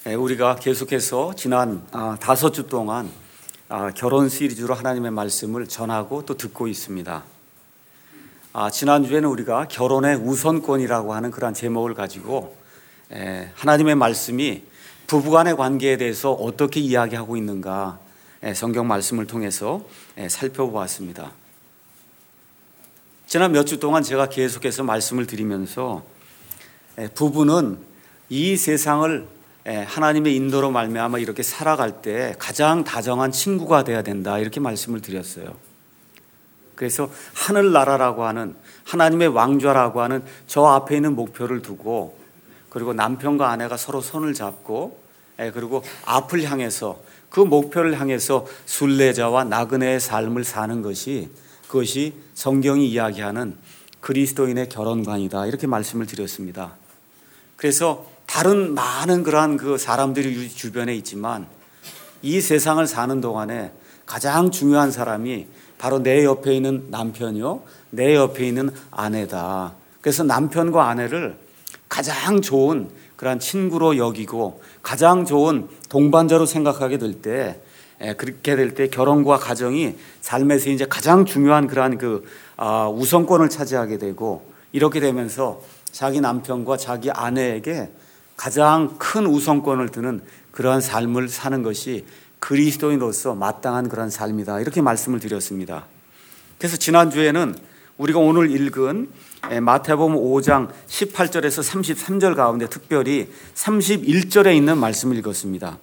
우리가 계속해서 지난 5주 동안 결혼 시리즈로 하나님의 말씀을 전하고 또 듣고 있습니다. 지난주에는 우리가 결혼의 우선권이라고 하는 그런 제목을 가지고 하나님의 말씀이 부부간의 관계에 대해서 어떻게 이야기하고 있는가 성경 말씀을 통해서 살펴보았습니다. 지난 몇 주 동안 제가 계속해서 말씀을 드리면서 부부는 이 세상을 하나님의 인도로 말미암아 이렇게 살아갈 때 가장 다정한 친구가 되어야 된다, 이렇게 말씀을 드렸어요. 그래서 하늘나라라고 하는 하나님의 왕좌라고 하는 저 앞에 있는 목표를 두고, 그리고 남편과 아내가 서로 손을 잡고, 그리고 앞을 향해서 그 목표를 향해서 순례자와 나그네의 삶을 사는 그것이 성경이 이야기하는 그리스도인의 결혼관이다, 이렇게 말씀을 드렸습니다. 그래서 다른 많은 그러한 그 사람들이 주변에 있지만 이 세상을 사는 동안에 가장 중요한 사람이 바로 내 옆에 있는 남편이요, 내 옆에 있는 아내다. 그래서 남편과 아내를 가장 좋은 그러한 친구로 여기고 가장 좋은 동반자로 생각하게 될 때, 그렇게 될 때 결혼과 가정이 삶에서 이제 가장 중요한 그러한 우선권을 차지하게 되고, 이렇게 되면서 자기 남편과 자기 아내에게 가장 큰 우선권을 두는 그러한 삶을 사는 것이 그리스도인으로서 마땅한 그런 삶이다, 이렇게 말씀을 드렸습니다. 그래서 지난주에는 우리가 오늘 읽은 마태복음 5장 18절에서 33절 가운데 특별히 31절에 있는 말씀을 읽었습니다.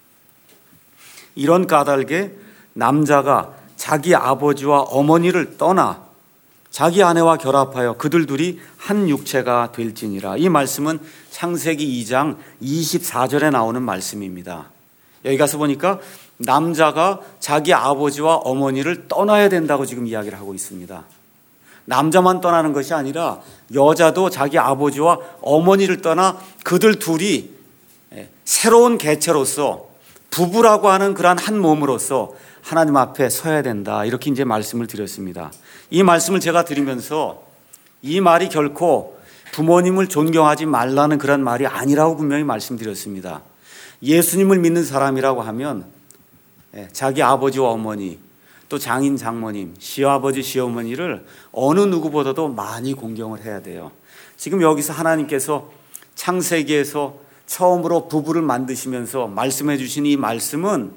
이런 까닭에 남자가 자기 아버지와 어머니를 떠나 자기 아내와 결합하여 그들 둘이 한 육체가 될지니라. 이 말씀은 창세기 2장 24절에 나오는 말씀입니다. 여기 가서 보니까 남자가 자기 아버지와 어머니를 떠나야 된다고 지금 이야기를 하고 있습니다. 남자만 떠나는 것이 아니라 여자도 자기 아버지와 어머니를 떠나 그들 둘이 새로운 개체로서 부부라고 하는 그러한 한 몸으로서 하나님 앞에 서야 된다, 이렇게 이제 말씀을 드렸습니다. 이 말씀을 제가 드리면서 이 말이 결코 부모님을 존경하지 말라는 그런 말이 아니라고 분명히 말씀드렸습니다. 예수님을 믿는 사람이라고 하면 자기 아버지와 어머니, 또 장인 장모님, 시아버지 시어머니를 어느 누구보다도 많이 공경을 해야 돼요. 지금 여기서 하나님께서 창세기에서 처음으로 부부를 만드시면서 말씀해 주신 이 말씀은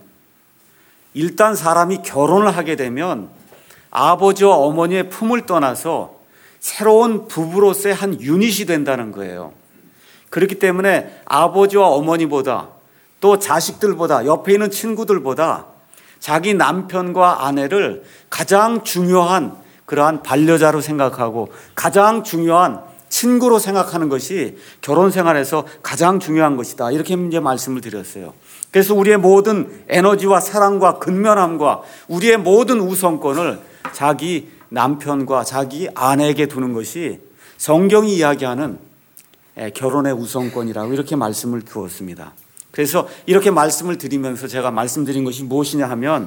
일단 사람이 결혼을 하게 되면 아버지와 어머니의 품을 떠나서 새로운 부부로서의 한 유닛이 된다는 거예요. 그렇기 때문에 아버지와 어머니보다, 또 자식들보다, 옆에 있는 친구들보다 자기 남편과 아내를 가장 중요한 그러한 반려자로 생각하고 가장 중요한 친구로 생각하는 것이 결혼 생활에서 가장 중요한 것이다, 이렇게 이제 말씀을 드렸어요. 그래서 우리의 모든 에너지와 사랑과 근면함과 우리의 모든 우선권을 자기 남편과 자기 아내에게 두는 것이 성경이 이야기하는 결혼의 우선권이라고 이렇게 말씀을 두었습니다. 그래서 이렇게 말씀을 드리면서 제가 말씀드린 것이 무엇이냐 하면,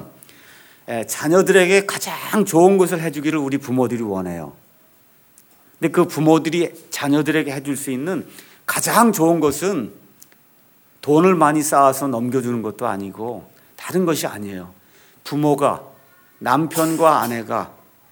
자녀들에게 가장 좋은 것을 해주기를 우리 부모들이 원해요. 근데 그 부모들이 자녀들에게 해줄 수 있는 가장 좋은 것은 돈을 많이 쌓아서 넘겨주는 것도 아니고 다른 것이 아니에요. 부모가, 남편과 아내가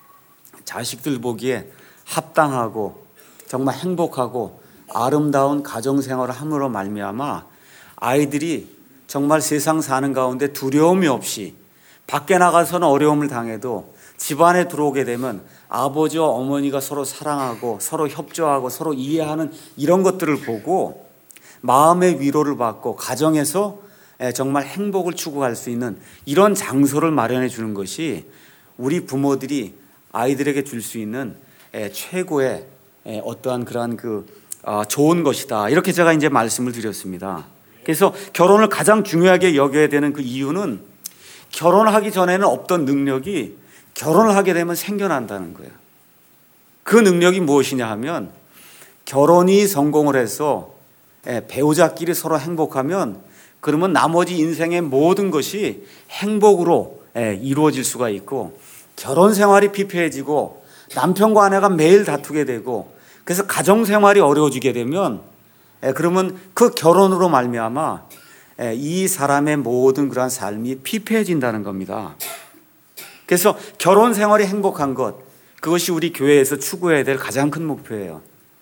자식들 보기에 합당하고 정말 행복하고 아름다운 가정생활을 함으로 말미암아 아이들이 정말 세상 사는 가운데 두려움이 없이 밖에 나가서는 어려움을 당해도 집안에 들어오게 되면 아버지와 어머니가 서로 사랑하고 서로 협조하고 서로 이해하는 이런 것들을 보고 마음의 위로를 받고 가정에서 정말 행복을 추구할 수 있는 이런 장소를 마련해 주는 것이 우리 부모들이 아이들에게 줄 수 있는 최고의 어떠한 그러한 좋은 것이다, 이렇게 제가 이제 말씀을 드렸습니다. 그래서 결혼을 가장 중요하게 여겨야 되는 그 이유는 결혼하기 전에는 없던 능력이 결혼을 하게 되면 생겨난다는 거예요. 그 능력이 무엇이냐 하면, 결혼이 성공을 해서 배우자끼리 서로 행복하면 그러면 나머지 인생의 모든 것이 행복으로 이루어질 수가 있고, 결혼 생활이 피폐해지고 남편과 아내가 매일 다투게 되고 그래서 가정 생활이 어려워지게 되면 그러면 그 결혼으로 말미암아 이 사람의 모든 그러한 삶이 피폐해진다는 겁니다. 그래서 결혼 생활이 행복한 것, 그것이 우리 교회에서 추구해야 될 가장 큰 목표예요.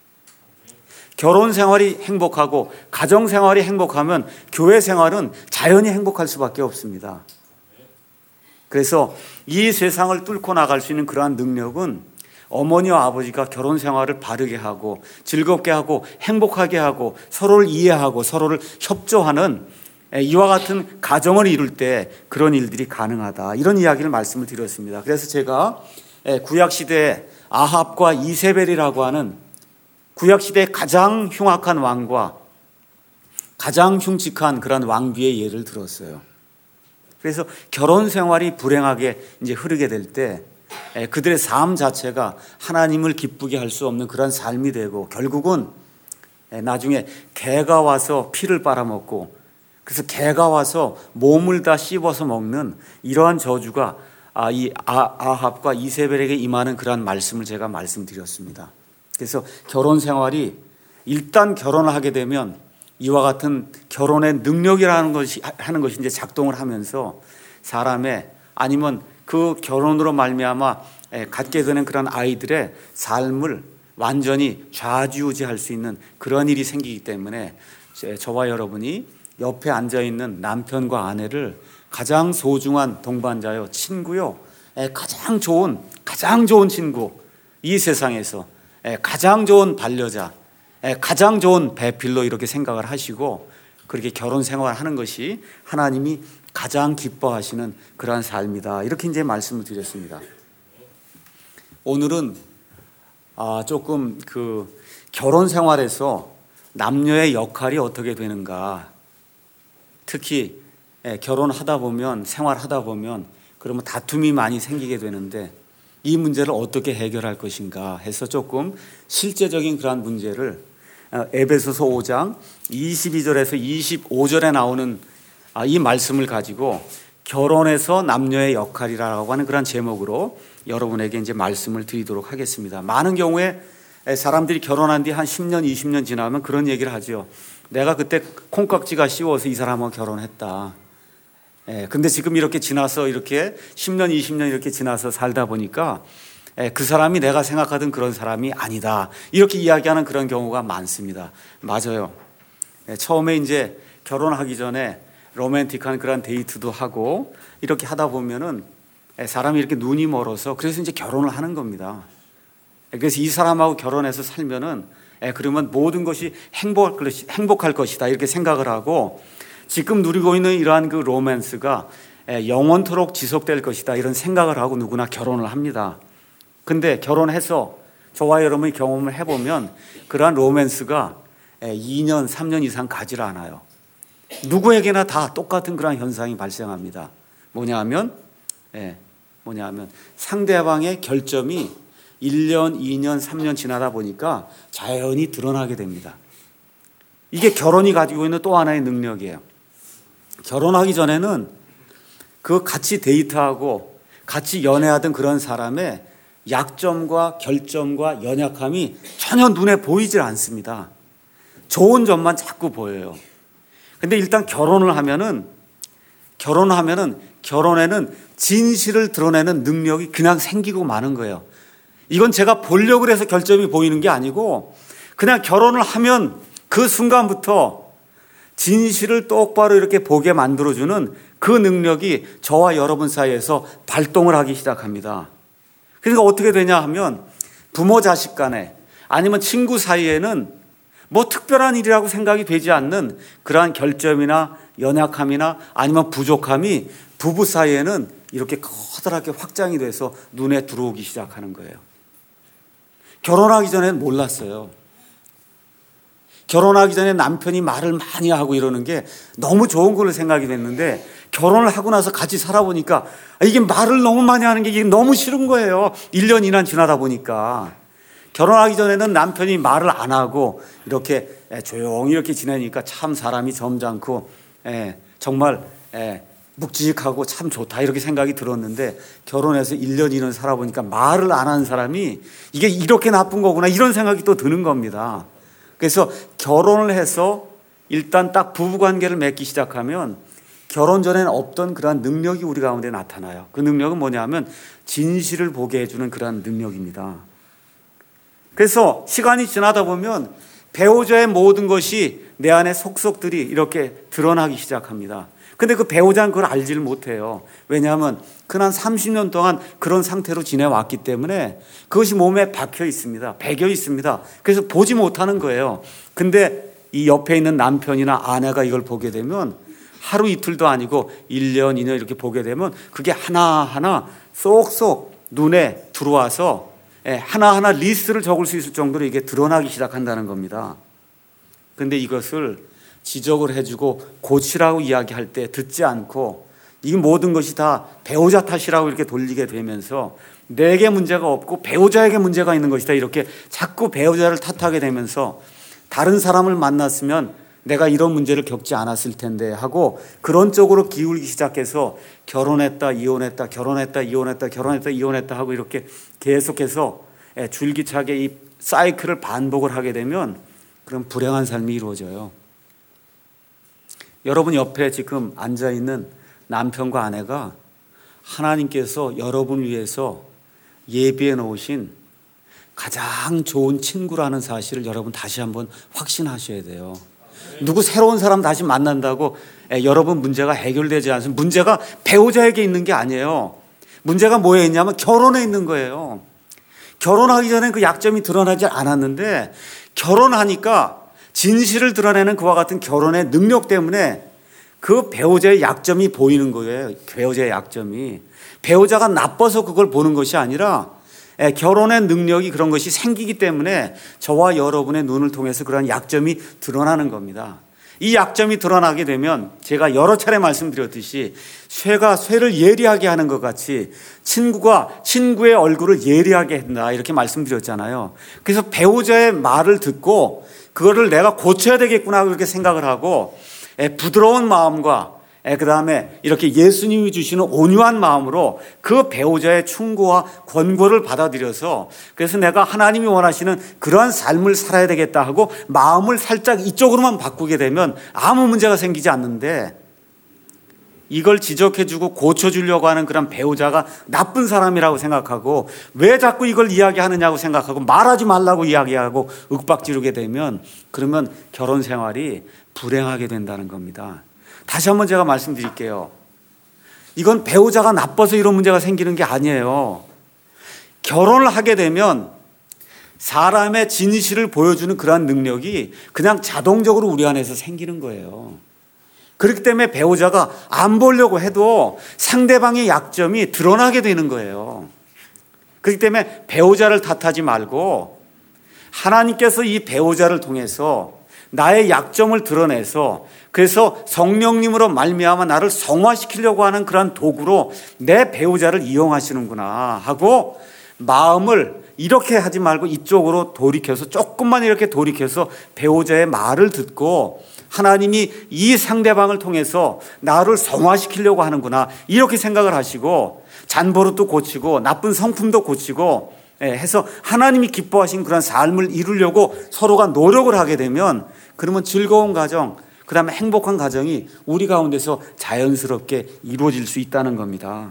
결혼 생활이 행복하고 가정 생활이 행복하면 교회 생활은 자연히 행복할 수밖에 없습니다. 그래서 이 세상을 뚫고 나갈 수 있는 그러한 능력은 어머니와 아버지가 결혼 생활을 바르게 하고 즐겁게 하고 행복하게 하고 서로를 이해하고 서로를 협조하는 이와 같은 가정을 이룰 때 그런 일들이 가능하다, 이런 이야기를 말씀을 드렸습니다. 그래서 제가 구약시대의 아합과 이세벨이라고 하는 구약시대의 가장 흉악한 왕과 가장 흉측한 그런 왕비의 예를 들었어요. 그래서 결혼 생활이 불행하게 이제 흐르게 될 때 그들의 삶 자체가 하나님을 기쁘게 할 수 없는 그런 삶이 되고, 결국은 나중에 개가 와서 피를 빨아먹고, 그래서 개가 와서 몸을 다 씹어서 먹는 이러한 저주가 이 아합과 이세벨에게 임하는 그러한 말씀을 제가 말씀드렸습니다. 그래서 결혼 생활이 일단 결혼을 하게 되면 이와 같은 결혼의 능력이라는 것이 하는 것이 이제 작동을 하면서 사람의, 아니면 그 결혼으로 말미암아 갖게 되는 그런 아이들의 삶을 완전히 좌지우지할 수 있는 그런 일이 생기기 때문에 저와 여러분이 옆에 앉아 있는 남편과 아내를 가장 소중한 동반자요, 친구요, 가장 좋은 친구, 이 세상에서 가장 좋은 반려자, 가장 좋은 배필로 이렇게 생각을 하시고 그렇게 결혼 생활하는 것이 하나님이 가장 기뻐하시는 그러한 삶이다, 이렇게 이제 말씀을 드렸습니다. 오늘은 조금 그 결혼 생활에서 남녀의 역할이 어떻게 되는가, 특히 결혼하다 보면, 생활하다 보면 그러면 다툼이 많이 생기게 되는데 이 문제를 어떻게 해결할 것인가 해서 조금 실제적인 그러한 문제를 에베소서 5장 22절에서 25절에 나오는 이 말씀을 가지고 결혼에서 남녀의 역할이라고 하는 그런 제목으로 여러분에게 이제 말씀을 드리도록 하겠습니다. 많은 경우에 사람들이 결혼한 뒤 한 10년, 20년 지나면 그런 얘기를 하죠. 내가 그때 콩깍지가 씌워서 이 사람하고 결혼했다. 근데 지금 이렇게 지나서 이렇게 10년, 20년 이렇게 지나서 살다 보니까 그 사람이 내가 생각하던 그런 사람이 아니다, 이렇게 이야기하는 그런 경우가 많습니다. 맞아요. 처음에 이제 결혼하기 전에 로맨틱한 그런 데이트도 하고 이렇게 하다 보면은 사람이 이렇게 눈이 멀어서 그래서 이제 결혼을 하는 겁니다. 그래서 이 사람하고 결혼해서 살면은 그러면 모든 것이 행복할 것이다, 이렇게 생각을 하고 지금 누리고 있는 이러한 그 로맨스가 영원토록 지속될 것이다, 이런 생각을 하고 누구나 결혼을 합니다. 근데 결혼해서 저와 여러분이 경험을 해보면 그러한 로맨스가 2년, 3년 이상 가지 않아요. 누구에게나 다 똑같은 그런 현상이 발생합니다. 뭐냐면 상대방의 결점이 1년, 2년, 3년 지나다 보니까 자연히 드러나게 됩니다. 이게 결혼이 가지고 있는 또 하나의 능력이에요. 결혼하기 전에는 그 같이 데이트하고 같이 연애하던 그런 사람의 약점과 결점과 연약함이 전혀 눈에 보이질 않습니다. 좋은 점만 자꾸 보여요. 근데 일단 결혼하면은 결혼에는 진실을 드러내는 능력이 그냥 생기고 마는 거예요. 이건 제가 보려고 해서 결점이 보이는 게 아니고 그냥 결혼을 하면 그 순간부터 진실을 똑바로 이렇게 보게 만들어주는 그 능력이 저와 여러분 사이에서 발동을 하기 시작합니다. 그러니까 어떻게 되냐 하면 부모 자식 간에 아니면 친구 사이에는 뭐 특별한 일이라고 생각이 되지 않는 그러한 결점이나 연약함이나 아니면 부족함이 부부 사이에는 이렇게 커다랗게 확장이 돼서 눈에 들어오기 시작하는 거예요. 결혼하기 전에는 몰랐어요. 결혼하기 전에 남편이 말을 많이 하고 이러는 게 너무 좋은 걸로 생각이 됐는데 결혼을 하고 나서 같이 살아보니까 이게 말을 너무 많이 하는 게 이게 너무 싫은 거예요. 1년, 2년 지나다 보니까. 결혼하기 전에는 남편이 말을 안 하고 이렇게 조용히 이렇게 지내니까 참 사람이 점잖고 정말 묵직하고 참 좋다, 이렇게 생각이 들었는데 결혼해서 1년, 2년 살아보니까 말을 안 하는 사람이 이게 이렇게 나쁜 거구나, 이런 생각이 또 드는 겁니다. 그래서 결혼을 해서 일단 딱 부부관계를 맺기 시작하면 결혼 전에는 없던 그러한 능력이 우리 가운데 나타나요. 그 능력은 뭐냐면 진실을 보게 해주는 그러한 능력입니다. 그래서 시간이 지나다 보면 배우자의 모든 것이 내 안에 속속들이 이렇게 드러나기 시작합니다. 근데 그 배우자는 그걸 알지를 못해요. 왜냐하면 그난 30년 동안 그런 상태로 지내왔기 때문에 그것이 몸에 박혀 있습니다. 배겨 있습니다. 그래서 보지 못하는 거예요. 근데 이 옆에 있는 남편이나 아내가 이걸 보게 되면 하루 이틀도 아니고 1년, 2년 이렇게 보게 되면 그게 하나하나 쏙쏙 눈에 들어와서 하나하나 리스트를 적을 수 있을 정도로 이게 드러나기 시작한다는 겁니다. 근데 이것을 지적을 해주고 고치라고 이야기할 때 듣지 않고 이 모든 것이 다 배우자 탓이라고 이렇게 돌리게 되면서 내게 문제가 없고 배우자에게 문제가 있는 것이다 이렇게 자꾸 배우자를 탓하게 되면서 다른 사람을 만났으면 내가 이런 문제를 겪지 않았을 텐데 하고 그런 쪽으로 기울기 시작해서 결혼했다 이혼했다 결혼했다 이혼했다 결혼했다 이혼했다 하고 이렇게 계속해서 줄기차게 이 사이클을 반복을 하게 되면 그런 불행한 삶이 이루어져요. 여러분 옆에 지금 앉아있는 남편과 아내가 하나님께서 여러분을 위해서 예비해 놓으신 가장 좋은 친구라는 사실을 여러분 다시 한번 확신하셔야 돼요. 누구 새로운 사람 다시 만난다고 여러분 문제가 해결되지 않습니다. 문제가 배우자에게 있는 게 아니에요. 문제가 뭐에 있냐면 결혼에 있는 거예요. 결혼하기 전에 그 약점이 드러나지 않았는데 결혼하니까 진실을 드러내는 그와 같은 결혼의 능력 때문에 그 배우자의 약점이 보이는 거예요. 배우자의 약점이. 배우자가 나빠서 그걸 보는 것이 아니라 결혼의 능력이 그런 것이 생기기 때문에 저와 여러분의 눈을 통해서 그런 약점이 드러나는 겁니다. 이 약점이 드러나게 되면 제가 여러 차례 말씀드렸듯이 쇠가 쇠를 예리하게 하는 것 같이 친구가 친구의 얼굴을 예리하게 한다 이렇게 말씀드렸잖아요. 그래서 배우자의 말을 듣고 그거를 내가 고쳐야 되겠구나 그렇게 생각을 하고 부드러운 마음과 그 다음에 이렇게 예수님이 주시는 온유한 마음으로 그 배우자의 충고와 권고를 받아들여서 그래서 내가 하나님이 원하시는 그러한 삶을 살아야 되겠다 하고 마음을 살짝 이쪽으로만 바꾸게 되면 아무 문제가 생기지 않는데 이걸 지적해주고 고쳐주려고 하는 그런 배우자가 나쁜 사람이라고 생각하고 왜 자꾸 이걸 이야기하느냐고 생각하고 말하지 말라고 이야기하고 윽박지르게 되면 그러면 결혼 생활이 불행하게 된다는 겁니다. 다시 한번 제가 말씀드릴게요. 이건 배우자가 나빠서 이런 문제가 생기는 게 아니에요. 결혼을 하게 되면 사람의 진실을 보여주는 그러한 능력이 그냥 자동적으로 우리 안에서 생기는 거예요. 그렇기 때문에 배우자가 안 보려고 해도 상대방의 약점이 드러나게 되는 거예요. 그렇기 때문에 배우자를 탓하지 말고 하나님께서 이 배우자를 통해서 나의 약점을 드러내서 그래서 성령님으로 말미암아 나를 성화시키려고 하는 그런 도구로 내 배우자를 이용하시는구나 하고 마음을 이렇게 하지 말고 이쪽으로 돌이켜서 조금만 이렇게 돌이켜서 배우자의 말을 듣고 하나님이 이 상대방을 통해서 나를 성화시키려고 하는구나 이렇게 생각을 하시고 잔버릇도 고치고 나쁜 성품도 고치고 해서 하나님이 기뻐하신 그런 삶을 이루려고 서로가 노력을 하게 되면 그러면 즐거운 가정 그 다음에 행복한 가정이 우리 가운데서 자연스럽게 이루어질 수 있다는 겁니다.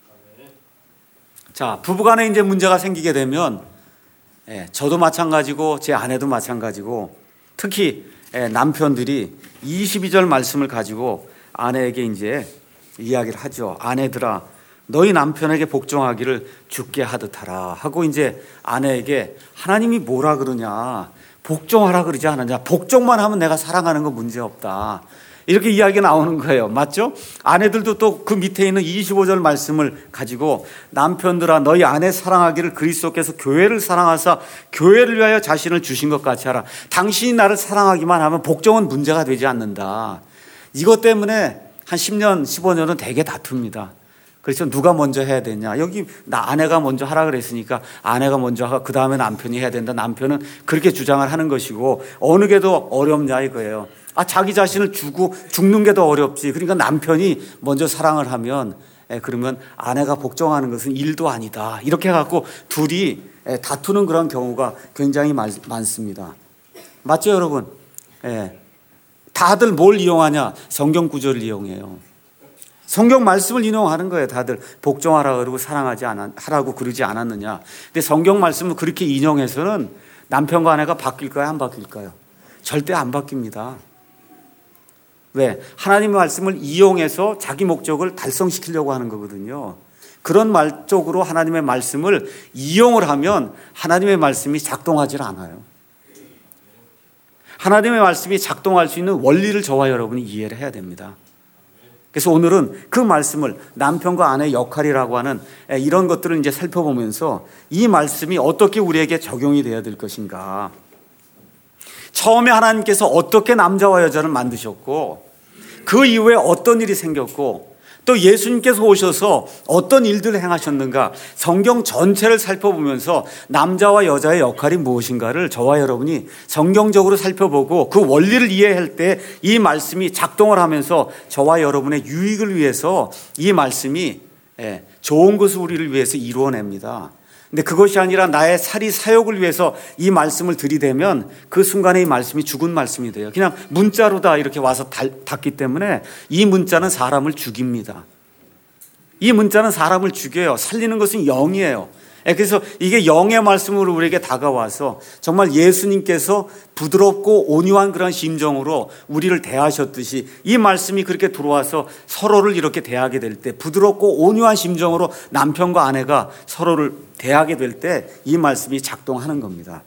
자, 부부간에 이제 문제가 생기게 되면 저도 마찬가지고 제 아내도 마찬가지고 특히 남편들이 22절 말씀을 가지고 아내에게 이제 이야기를 하죠. 아내들아 너희 남편에게 복종하기를 주께 하듯 하라 하고 이제 아내에게 하나님이 뭐라 그러냐 복종하라 그러지 않았냐 복종만 하면 내가 사랑하는 거 문제없다 이렇게 이야기가 나오는 거예요. 맞죠? 아내들도 또 그 밑에 있는 25절 말씀을 가지고 남편들아 너희 아내 사랑하기를 그리스도께서 교회를 사랑하사 교회를 위하여 자신을 주신 것 같이 하라. 당신이 나를 사랑하기만 하면 복종은 문제가 되지 않는다. 이것 때문에 한 10년 15년은 되게 다툽니다. 그래서 누가 먼저 해야 되냐. 여기 아내가 먼저 하라 그랬으니까 아내가 먼저 하고 그 다음에 남편이 해야 된다. 남편은 그렇게 주장을 하는 것이고 어느 게 더 어렵냐 이거예요. 자기 자신을 주고 죽는 게 더 어렵지. 그러니까 남편이 먼저 사랑을 하면 그러면 아내가 복종하는 것은 일도 아니다. 이렇게 해갖고 둘이 다투는 그런 경우가 굉장히 많습니다. 맞죠 여러분? 다들 뭘 이용하냐? 성경 구절을 이용해요. 성경 말씀을 인용하는 거예요. 다들 복종하라 그러고 하라고 그러지 않았느냐. 근데 성경 말씀을 그렇게 인용해서는 남편과 아내가 바뀔까요? 안 바뀔까요? 절대 안 바뀝니다. 왜? 하나님의 말씀을 이용해서 자기 목적을 달성시키려고 하는 거거든요. 그런 말쪽으로 하나님의 말씀을 이용을 하면 하나님의 말씀이 작동하지 않아요. 하나님의 말씀이 작동할 수 있는 원리를 저와 여러분이 이해를 해야 됩니다. 그래서 오늘은 그 말씀을 남편과 아내의 역할이라고 하는 이런 것들을 이제 살펴보면서 이 말씀이 어떻게 우리에게 적용이 되어야 될 것인가. 처음에 하나님께서 어떻게 남자와 여자를 만드셨고 그 이후에 어떤 일이 생겼고 또 예수님께서 오셔서 어떤 일들을 행하셨는가, 성경 전체를 살펴보면서 남자와 여자의 역할이 무엇인가를 저와 여러분이 성경적으로 살펴보고 그 원리를 이해할 때 이 말씀이 작동을 하면서 저와 여러분의 유익을 위해서 이 말씀이 좋은 것을 우리를 위해서 이루어냅니다. 근데 그것이 아니라 나의 사리 사욕을 위해서 이 말씀을 들이대면 그 순간에 이 말씀이 죽은 말씀이 돼요. 그냥 문자로다 이렇게 와서 닿기 때문에 이 문자는 사람을 죽입니다. 이 문자는 사람을 죽여요. 살리는 것은 영이에요. 그래서 이게 영의 말씀으로 우리에게 다가와서 정말 예수님께서 부드럽고 온유한 그런 심정으로 우리를 대하셨듯이 이 말씀이 그렇게 들어와서 서로를 이렇게 대하게 될 때, 부드럽고 온유한 심정으로 남편과 아내가 서로를 대하게 될 때 이 말씀이 작동하는 겁니다.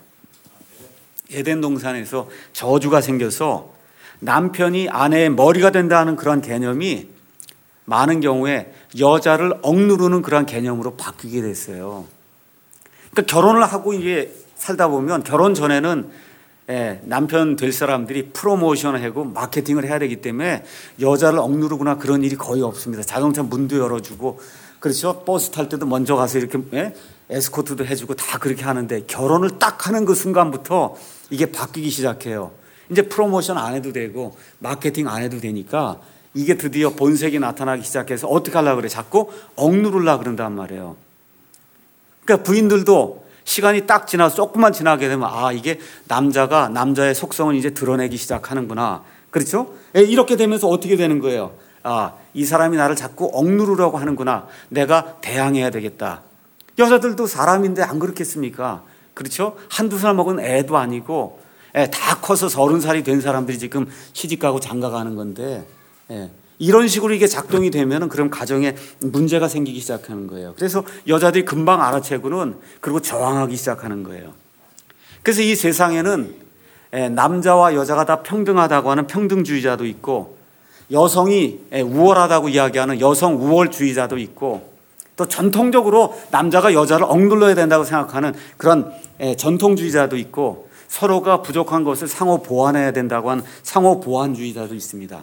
에덴 동산에서 저주가 생겨서 남편이 아내의 머리가 된다는 그런 개념이 많은 경우에 여자를 억누르는 그런 개념으로 바뀌게 됐어요. 그러니까 결혼을 하고 이게 살다 보면 결혼 전에는 남편 될 사람들이 프로모션을 하고 마케팅을 해야 되기 때문에 여자를 억누르거나 그런 일이 거의 없습니다. 자동차 문도 열어주고, 그렇죠? 버스 탈 때도 먼저 가서 이렇게 에스코트도 해주고 다 그렇게 하는데 결혼을 딱 하는 그 순간부터 이게 바뀌기 시작해요. 이제 프로모션 안 해도 되고 마케팅 안 해도 되니까 이게 드디어 본색이 나타나기 시작해서 어떻게 하려고 그래? 자꾸 억누르려고 그런단 말이에요. 그러니까 부인들도 시간이 딱 지나서 조금만 지나게 되면 이게 남자가 남자의 속성을 이제 드러내기 시작하는구나. 그렇죠? 이렇게 되면서 어떻게 되는 거예요? 이 사람이 나를 자꾸 억누르려고 하는구나. 내가 대항해야 되겠다. 여자들도 사람인데 안 그렇겠습니까? 그렇죠? 한두 살 먹은 애도 아니고 다 커서 30살이 된 사람들이 지금 시집가고 장가가는 건데 이런 식으로 이게 작동이 되면 그럼 가정에 문제가 생기기 시작하는 거예요. 그래서 여자들이 금방 알아채고는 그리고 저항하기 시작하는 거예요. 그래서 이 세상에는 남자와 여자가 다 평등하다고 하는 평등주의자도 있고 여성이 우월하다고 이야기하는 여성 우월주의자도 있고 또 전통적으로 남자가 여자를 억눌러야 된다고 생각하는 그런 전통주의자도 있고 서로가 부족한 것을 상호 보완해야 된다고 하는 상호 보완주의자도 있습니다.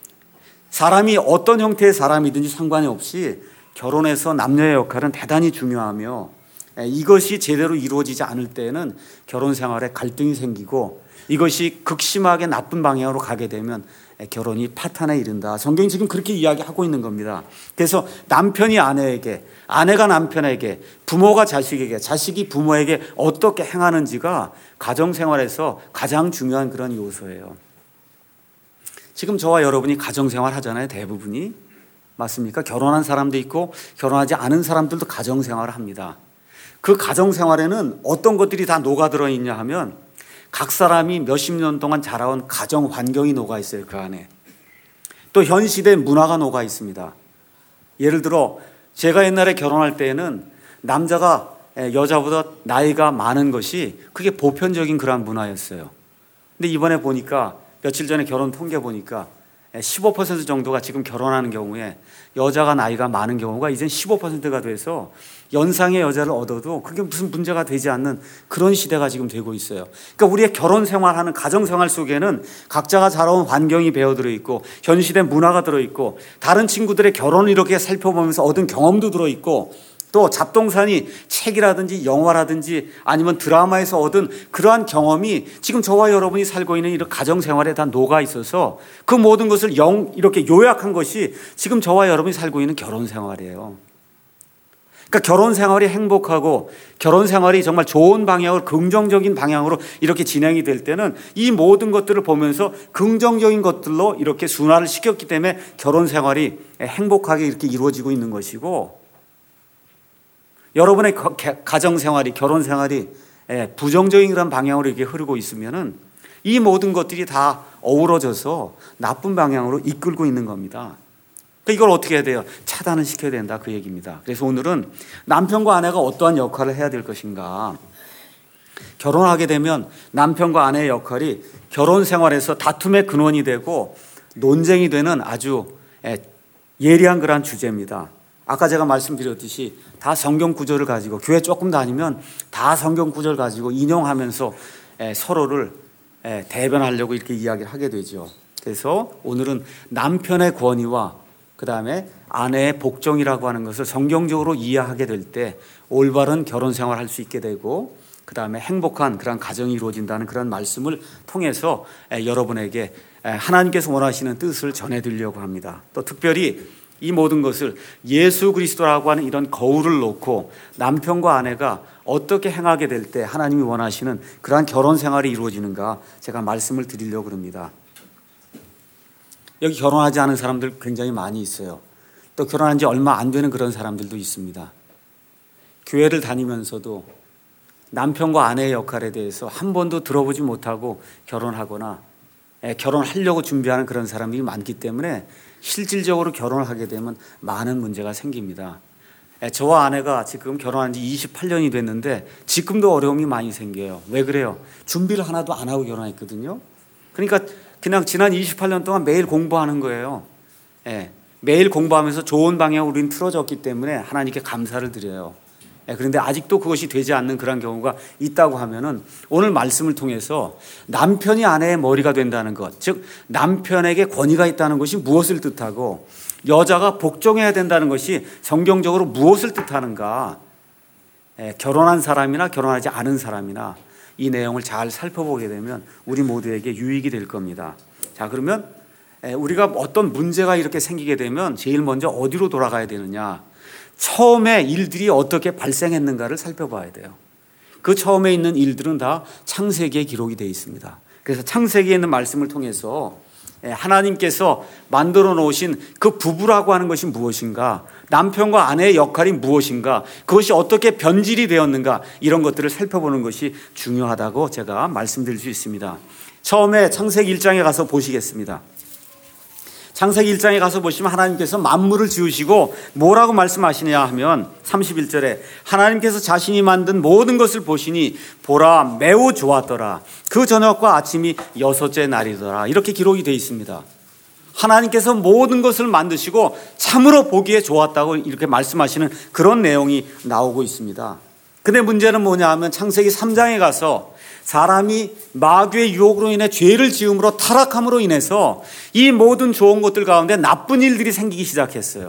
사람이 어떤 형태의 사람이든지 상관이 없이 결혼해서 남녀의 역할은 대단히 중요하며 이것이 제대로 이루어지지 않을 때에는 결혼 생활에 갈등이 생기고 이것이 극심하게 나쁜 방향으로 가게 되면 결혼이 파탄에 이른다. 성경이 지금 그렇게 이야기하고 있는 겁니다. 그래서 남편이 아내에게, 아내가 남편에게, 부모가 자식에게, 자식이 부모에게 어떻게 행하는지가 가정생활에서 가장 중요한 그런 요소예요. 지금 저와 여러분이 가정생활 하잖아요. 대부분이. 맞습니까? 결혼한 사람도 있고 결혼하지 않은 사람들도 가정생활을 합니다. 그 가정생활에는 어떤 것들이 다 녹아들어 있냐 하면 각 사람이 몇십 년 동안 자라온 가정 환경이 녹아 있어요. 그 안에. 또 현 시대 문화가 녹아 있습니다. 예를 들어 제가 옛날에 결혼할 때에는 남자가 여자보다 나이가 많은 것이 그게 보편적인 그런 문화였어요. 근데 이번에 보니까 며칠 전에 결혼 통계 보니까 15% 정도가 지금 결혼하는 경우에 여자가 나이가 많은 경우가 이젠 15%가 돼서 연상의 여자를 얻어도 그게 무슨 문제가 되지 않는 그런 시대가 지금 되고 있어요. 그러니까 우리의 결혼 생활하는 가정 생활 속에는 각자가 자라온 환경이 배어들어 있고 현 시대 문화가 들어있고 다른 친구들의 결혼을 이렇게 살펴보면서 얻은 경험도 들어있고 또 잡동사니 책이라든지 영화라든지 아니면 드라마에서 얻은 그러한 경험이 지금 저와 여러분이 살고 있는 이런 가정생활에 다 녹아 있어서 그 모든 것을 이렇게 요약한 것이 지금 저와 여러분이 살고 있는 결혼생활이에요. 그러니까 결혼 생활이 행복하고 결혼 생활이 정말 좋은 방향으로, 긍정적인 방향으로 이렇게 진행이 될 때는 이 모든 것들을 보면서 긍정적인 것들로 이렇게 순화를 시켰기 때문에 결혼 생활이 행복하게 이렇게 이루어지고 있는 것이고, 여러분의 가정 생활이, 결혼 생활이 부정적인 그런 방향으로 이렇게 흐르고 있으면은 이 모든 것들이 다 어우러져서 나쁜 방향으로 이끌고 있는 겁니다. 이걸 어떻게 해야 돼요? 차단을 시켜야 된다, 그 얘기입니다. 그래서 오늘은 남편과 아내가 어떠한 역할을 해야 될 것인가. 결혼하게 되면 남편과 아내의 역할이 결혼 생활에서 다툼의 근원이 되고 논쟁이 되는 아주 예리한 그런 주제입니다. 아까 제가 말씀드렸듯이 다 성경 구절을 가지고, 교회 조금 다니면 다 성경 구절 가지고 인용하면서 서로를 대변하려고 이렇게 이야기를 하게 되죠. 그래서 오늘은 남편의 권위와 그 다음에 아내의 복종이라고 하는 것을 성경적으로 이해하게 될 때 올바른 결혼 생활을 할 수 있게 되고, 그 다음에 행복한 그런 가정이 이루어진다는 그런 말씀을 통해서 여러분에게 하나님께서 원하시는 뜻을 전해드리려고 합니다. 또 특별히 이 모든 것을 예수 그리스도라고 하는 이런 거울을 놓고 남편과 아내가 어떻게 행하게 될 때 하나님이 원하시는 그러한 결혼 생활이 이루어지는가 제가 말씀을 드리려고 합니다. 여기 결혼하지 않은 사람들 굉장히 많이 있어요. 또 결혼한 지 얼마 안 되는 그런 사람들도 있습니다. 교회를 다니면서도 남편과 아내의 역할에 대해서 한 번도 들어보지 못하고 결혼하거나 결혼하려고 준비하는 그런 사람들이 많기 때문에 실질적으로 결혼을 하게 되면 많은 문제가 생깁니다. 저와 아내가 지금 결혼한 지 28년이 됐는데 지금도 어려움이 많이 생겨요. 왜 그래요? 준비를 하나도 안 하고 결혼했거든요. 그러니까 그냥 지난 28년 동안 매일 공부하는 거예요. 매일 공부하면서 좋은 방향으로 우리는 틀어졌기 때문에 하나님께 감사를 드려요. 그런데 아직도 그것이 되지 않는 그런 경우가 있다고 하면은 오늘 말씀을 통해서 남편이 아내의 머리가 된다는 것, 즉 남편에게 권위가 있다는 것이 무엇을 뜻하고 여자가 복종해야 된다는 것이 성경적으로 무엇을 뜻하는가, 결혼한 사람이나 결혼하지 않은 사람이나 이 내용을 잘 살펴보게 되면 우리 모두에게 유익이 될 겁니다. 자, 그러면 우리가 어떤 문제가 이렇게 생기게 되면 제일 먼저 어디로 돌아가야 되느냐? 처음에 일들이 어떻게 발생했는가를 살펴봐야 돼요. 그 처음에 있는 일들은 다 창세기에 기록이 되어 있습니다. 그래서 창세기에 있는 말씀을 통해서 하나님께서 만들어 놓으신 그 부부라고 하는 것이 무엇인가, 남편과 아내의 역할이 무엇인가, 그것이 어떻게 변질이 되었는가, 이런 것들을 살펴보는 것이 중요하다고 제가 말씀드릴 수 있습니다. 처음에 창세기 1장에 가서 보시겠습니다. 창세기 1장에 가서 보시면 하나님께서 만물을 지으시고 뭐라고 말씀하시냐 하면 31절에 하나님께서 자신이 만든 모든 것을 보시니 보라 매우 좋았더라. 그 저녁과 아침이 6째 날이더라. 이렇게 기록이 되어 있습니다. 하나님께서 모든 것을 만드시고 참으로 보기에 좋았다고 이렇게 말씀하시는 그런 내용이 나오고 있습니다. 근데 문제는 뭐냐 하면 창세기 3장에 가서 사람이 마귀의 유혹으로 인해 죄를 지음으로 타락함으로 인해서 이 모든 좋은 것들 가운데 나쁜 일들이 생기기 시작했어요.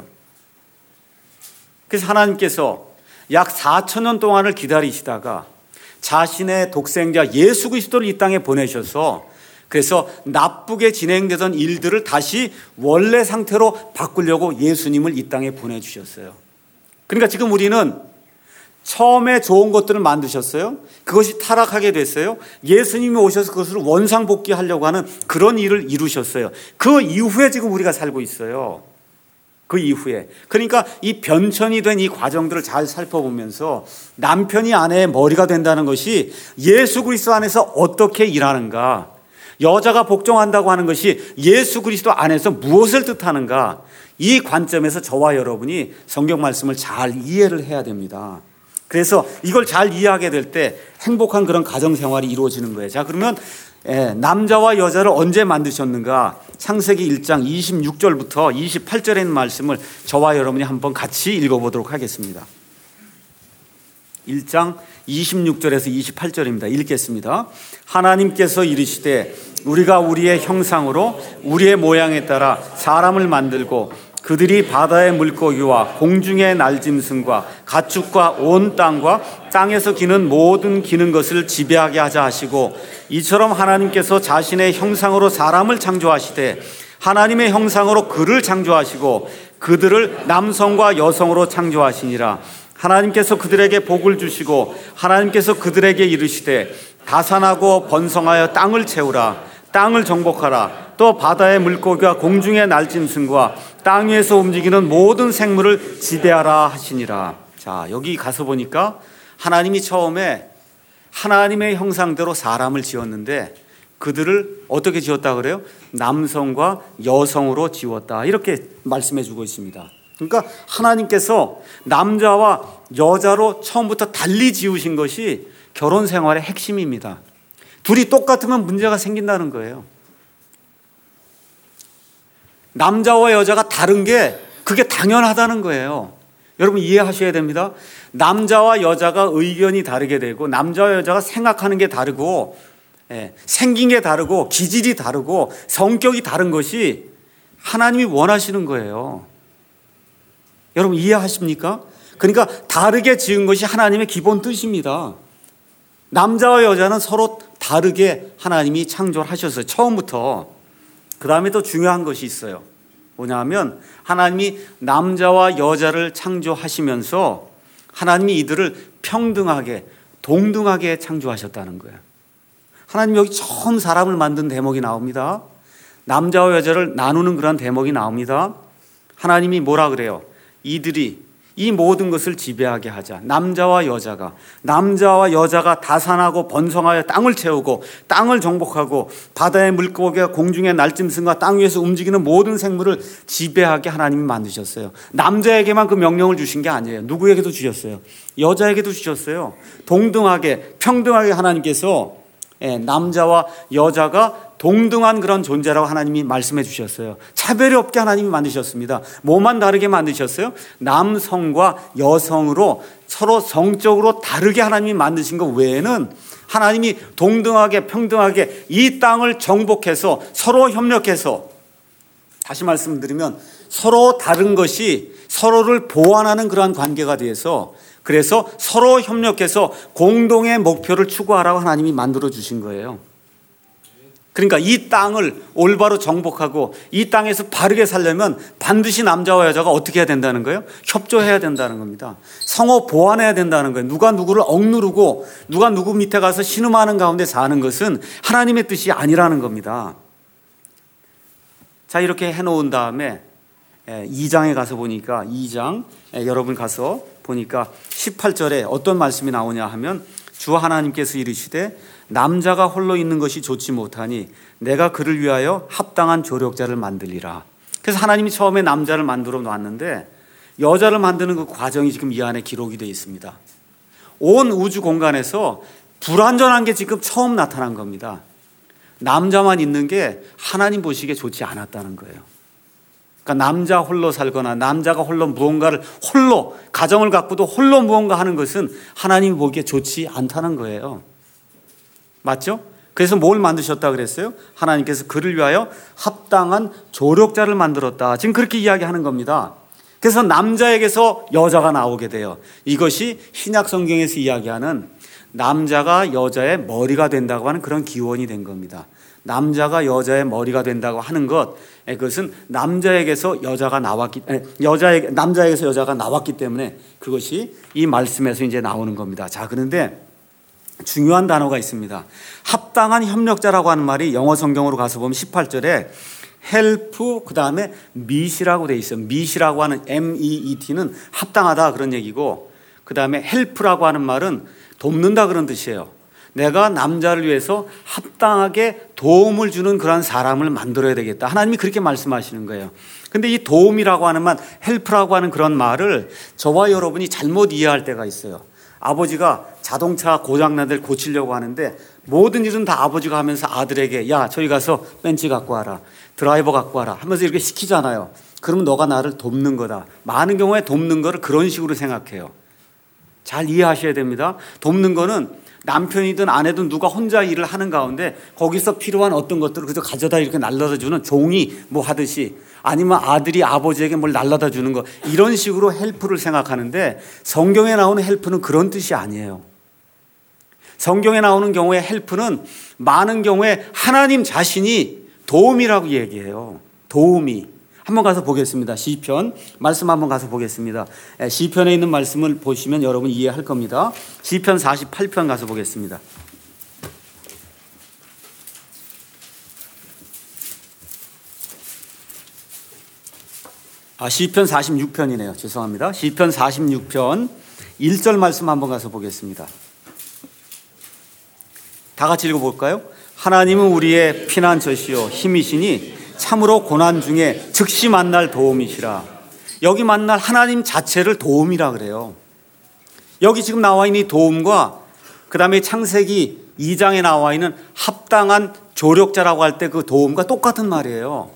그래서 하나님께서 약 4,000년 동안을 기다리시다가 자신의 독생자 예수 그리스도를 이 땅에 보내셔서 그래서 나쁘게 진행되던 일들을 다시 원래 상태로 바꾸려고 예수님을 이 땅에 보내주셨어요. 그러니까 지금 우리는 처음에 좋은 것들을 만드셨어요. 그것이 타락하게 됐어요. 예수님이 오셔서 그것을 원상복귀하려고 하는 그런 일을 이루셨어요. 그 이후에 지금 우리가 살고 있어요. 그 이후에. 그러니까 이 변천이 된 이 과정들을 잘 살펴보면서 남편이 아내의 머리가 된다는 것이 예수 그리스도 안에서 어떻게 일하는가, 여자가 복종한다고 하는 것이 예수 그리스도 안에서 무엇을 뜻하는가, 이 관점에서 저와 여러분이 성경 말씀을 잘 이해를 해야 됩니다. 그래서 이걸 잘 이해하게 될 때 행복한 그런 가정생활이 이루어지는 거예요. 자, 그러면 남자와 여자를 언제 만드셨는가? 창세기 1장 26절부터 28절에 있는 말씀을 저와 여러분이 한번 같이 읽어보도록 하겠습니다. 1장 26절에서 28절입니다. 읽겠습니다. 하나님께서 이르시되 우리가 우리의 형상으로 우리의 모양에 따라 사람을 만들고 그들이 바다의 물고기와 공중의 날짐승과 가축과 온 땅과 땅에서 기는 모든 기는 것을 지배하게 하자 하시고 이처럼 하나님께서 자신의 형상으로 사람을 창조하시되 하나님의 형상으로 그를 창조하시고 그들을 남성과 여성으로 창조하시니라. 하나님께서 그들에게 복을 주시고 하나님께서 그들에게 이르시되 다산하고 번성하여 땅을 채우라. 땅을 정복하라. 또 바다의 물고기와 공중의 날짐승과 땅 위에서 움직이는 모든 생물을 지배하라 하시니라. 자, 여기 가서 보니까 하나님이 처음에 하나님의 형상대로 사람을 지었는데 그들을 어떻게 지었다 그래요? 남성과 여성으로 지었다. 이렇게 말씀해 주고 있습니다. 그러니까 하나님께서 남자와 여자로 처음부터 달리 지으신 것이 결혼 생활의 핵심입니다. 둘이 똑같으면 문제가 생긴다는 거예요. 남자와 여자가 다른 게 그게 당연하다는 거예요. 여러분 이해하셔야 됩니다. 남자와 여자가 의견이 다르게 되고 남자와 여자가 생각하는 게 다르고 생긴 게 다르고 기질이 다르고 성격이 다른 것이 하나님이 원하시는 거예요. 여러분 이해하십니까? 그러니까 다르게 지은 것이 하나님의 기본 뜻입니다. 남자와 여자는 서로 다르게 하나님이 창조를 하셨어요. 처음부터. 그 다음에 또 중요한 것이 있어요. 뭐냐면 하나님이 남자와 여자를 창조하시면서 하나님이 이들을 평등하게 동등하게 창조하셨다는 거예요. 하나님 여기 처음 사람을 만든 대목이 나옵니다. 남자와 여자를 나누는 그런 대목이 나옵니다. 하나님이 뭐라 그래요? 이들이 이 모든 것을 지배하게 하자. 남자와 여자가 다산하고 번성하여 땅을 채우고 땅을 정복하고 바다의 물고기와 공중의 날짐승과 땅 위에서 움직이는 모든 생물을 지배하게 하나님이 만드셨어요. 남자에게만 그 명령을 주신 게 아니에요. 누구에게도 주셨어요. 여자에게도 주셨어요. 동등하게 평등하게 하나님께서 남자와 여자가 동등한 그런 존재라고 하나님이 말씀해 주셨어요. 차별이 없게 하나님이 만드셨습니다. 뭐만 다르게 만드셨어요? 남성과 여성으로 서로 성적으로 다르게 하나님이 만드신 것 외에는 하나님이 동등하게 평등하게 이 땅을 정복해서 서로 협력해서, 다시 말씀드리면 서로 다른 것이 서로를 보완하는 그러한 관계가 돼서, 그래서 서로 협력해서 공동의 목표를 추구하라고 하나님이 만들어 주신 거예요. 그러니까 이 땅을 올바로 정복하고 이 땅에서 바르게 살려면 반드시 남자와 여자가 어떻게 해야 된다는 거예요? 협조해야 된다는 겁니다. 상호 보완해야 된다는 거예요. 누가 누구를 억누르고 누가 누구 밑에 가서 신음하는 가운데 사는 것은 하나님의 뜻이 아니라는 겁니다. 자, 이렇게 해놓은 다음에 2장에 가서 보니까 2장 여러분 가서 보니까 18절에 어떤 말씀이 나오냐 하면, 주 하나님께서 이르시되 남자가 홀로 있는 것이 좋지 못하니 내가 그를 위하여 합당한 조력자를 만들리라. 그래서 하나님이 처음에 남자를 만들어 놨는데 여자를 만드는 그 과정이 지금 이 안에 기록이 되어 있습니다. 온 우주 공간에서 불완전한 게 지금 처음 나타난 겁니다. 남자만 있는 게 하나님 보시기에 좋지 않았다는 거예요. 그러니까 남자 홀로 살거나 남자가 홀로 무언가를 홀로 가정을 갖고도 홀로 무언가 하는 것은 하나님이 보기에 좋지 않다는 거예요. 맞죠? 그래서 뭘 만드셨다 그랬어요? 하나님께서 그를 위하여 합당한 조력자를 만들었다. 지금 그렇게 이야기하는 겁니다. 그래서 남자에게서 여자가 나오게 돼요. 이것이 신약 성경에서 이야기하는 남자가 여자의 머리가 된다고 하는 그런 기원이 된 겁니다. 남자가 여자의 머리가 된다고 하는 것, 그것은 남자에게서 여자가 나왔기 때문에 그것이 이 말씀에서 이제 나오는 겁니다. 자, 그런데 중요한 단어가 있습니다. 합당한 협력자라고 하는 말이 영어 성경으로 가서 보면 18절에 help 그 다음에 meet이라고 돼 있어요. meet이라고 하는 meet는 합당하다 그런 얘기고, 그 다음에 help라고 하는 말은 돕는다 그런 뜻이에요. 내가 남자를 위해서 합당하게 도움을 주는 그런 사람을 만들어야 되겠다. 하나님이 그렇게 말씀하시는 거예요. 근데 이 도움이라고 하는 말, help라고 하는 그런 말을 저와 여러분이 잘못 이해할 때가 있어요. 아버지가 자동차 고장난 데를 고치려고 하는데 모든 일은 다 아버지가 하면서 아들에게, 야, 저기 가서 벤치 갖고 와라, 드라이버 갖고 와라 하면서 이렇게 시키잖아요. 그러면 너가 나를 돕는 거다. 많은 경우에 돕는 거를 그런 식으로 생각해요. 잘 이해하셔야 됩니다. 돕는 거는 남편이든 아내든 누가 혼자 일을 하는 가운데 거기서 필요한 어떤 것들을 그저 가져다 이렇게 날라다 주는, 종이 뭐 하듯이, 아니면 아들이 아버지에게 뭘 날라다 주는 거, 이런 식으로 헬프를 생각하는데 성경에 나오는 헬프는 그런 뜻이 아니에요. 성경에 나오는 경우에 헬프는 많은 경우에 하나님 자신이 도움이라고 얘기해요. 도움이. 한번 가서 보겠습니다. 시편 말씀 한번 가서 보겠습니다. 시편에 있는 말씀을 보시면 여러분 이해할 겁니다. 시편 48편 가서 보겠습니다. 시편 46편이네요. 죄송합니다. 시편 46편 1절 말씀 한번 가서 보겠습니다. 다 같이 읽어볼까요? 하나님은 우리의 피난처시요 힘이시니 참으로 고난 중에 즉시 만날 도움이시라. 여기 만날 하나님 자체를 도움이라 그래요. 여기 지금 나와 있는 이 도움과 그 다음에 창세기 2장에 나와 있는 합당한 조력자라고 할 때 그 도움과 똑같은 말이에요.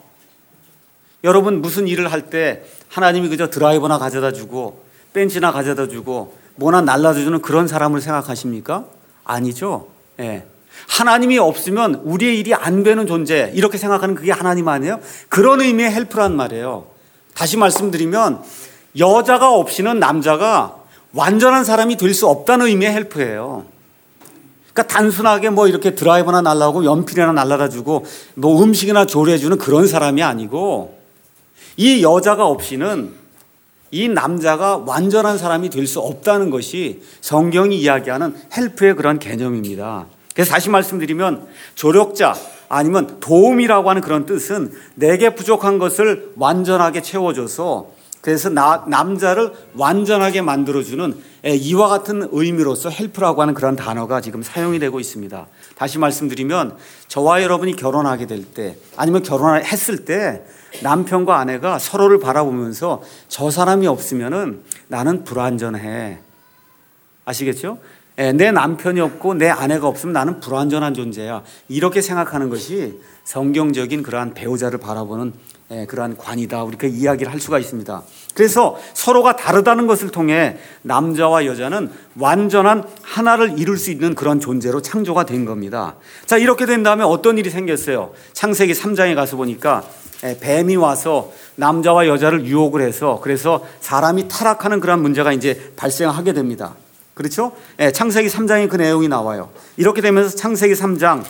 여러분 무슨 일을 할 때 하나님이 그저 드라이버나 가져다 주고 벤치나 가져다 주고 뭐나 날라다 주는 그런 사람을 생각하십니까? 아니죠. 예. 하나님이 없으면 우리의 일이 안 되는 존재 이렇게 생각하는 그게 하나님 아니에요? 그런 의미의 헬프란 말이에요. 다시 말씀드리면 여자가 없이는 남자가 완전한 사람이 될 수 없다는 의미의 헬프예요. 그러니까 단순하게 뭐 이렇게 드라이버나 날라오고 연필이나 날라다 주고 뭐 음식이나 조리해 주는 그런 사람이 아니고 이 여자가 없이는 이 남자가 완전한 사람이 될 수 없다는 것이 성경이 이야기하는 헬프의 그런 개념입니다. 그래서 다시 말씀드리면 조력자 아니면 도움이라고 하는 그런 뜻은 내게 부족한 것을 완전하게 채워줘서 그래서 남자를 완전하게 만들어주는 이와 같은 의미로서 헬프라고 하는 그런 단어가 지금 사용이 되고 있습니다. 다시 말씀드리면 저와 여러분이 결혼하게 될 때 아니면 결혼을 했을 때 남편과 아내가 서로를 바라보면서 저 사람이 없으면은 나는 불완전해. 아시겠죠? 내 남편이 없고 내 아내가 없으면 나는 불완전한 존재야. 이렇게 생각하는 것이 성경적인 그러한 배우자를 바라보는 그러한 관이다. 우리가 이야기를 할 수가 있습니다. 그래서 서로가 다르다는 것을 통해 남자와 여자는 완전한 하나를 이룰 수 있는 그런 존재로 창조가 된 겁니다. 자, 이렇게 된 다음에 어떤 일이 생겼어요? 창세기 3장에 가서 보니까 뱀이 와서 남자와 여자를 유혹을 해서 그래서 사람이 타락하는 그런 문제가 이제 발생하게 됩니다. 그렇죠? 창세기 3장에 그 내용이 나와요. 이렇게 되면서 창세기 3장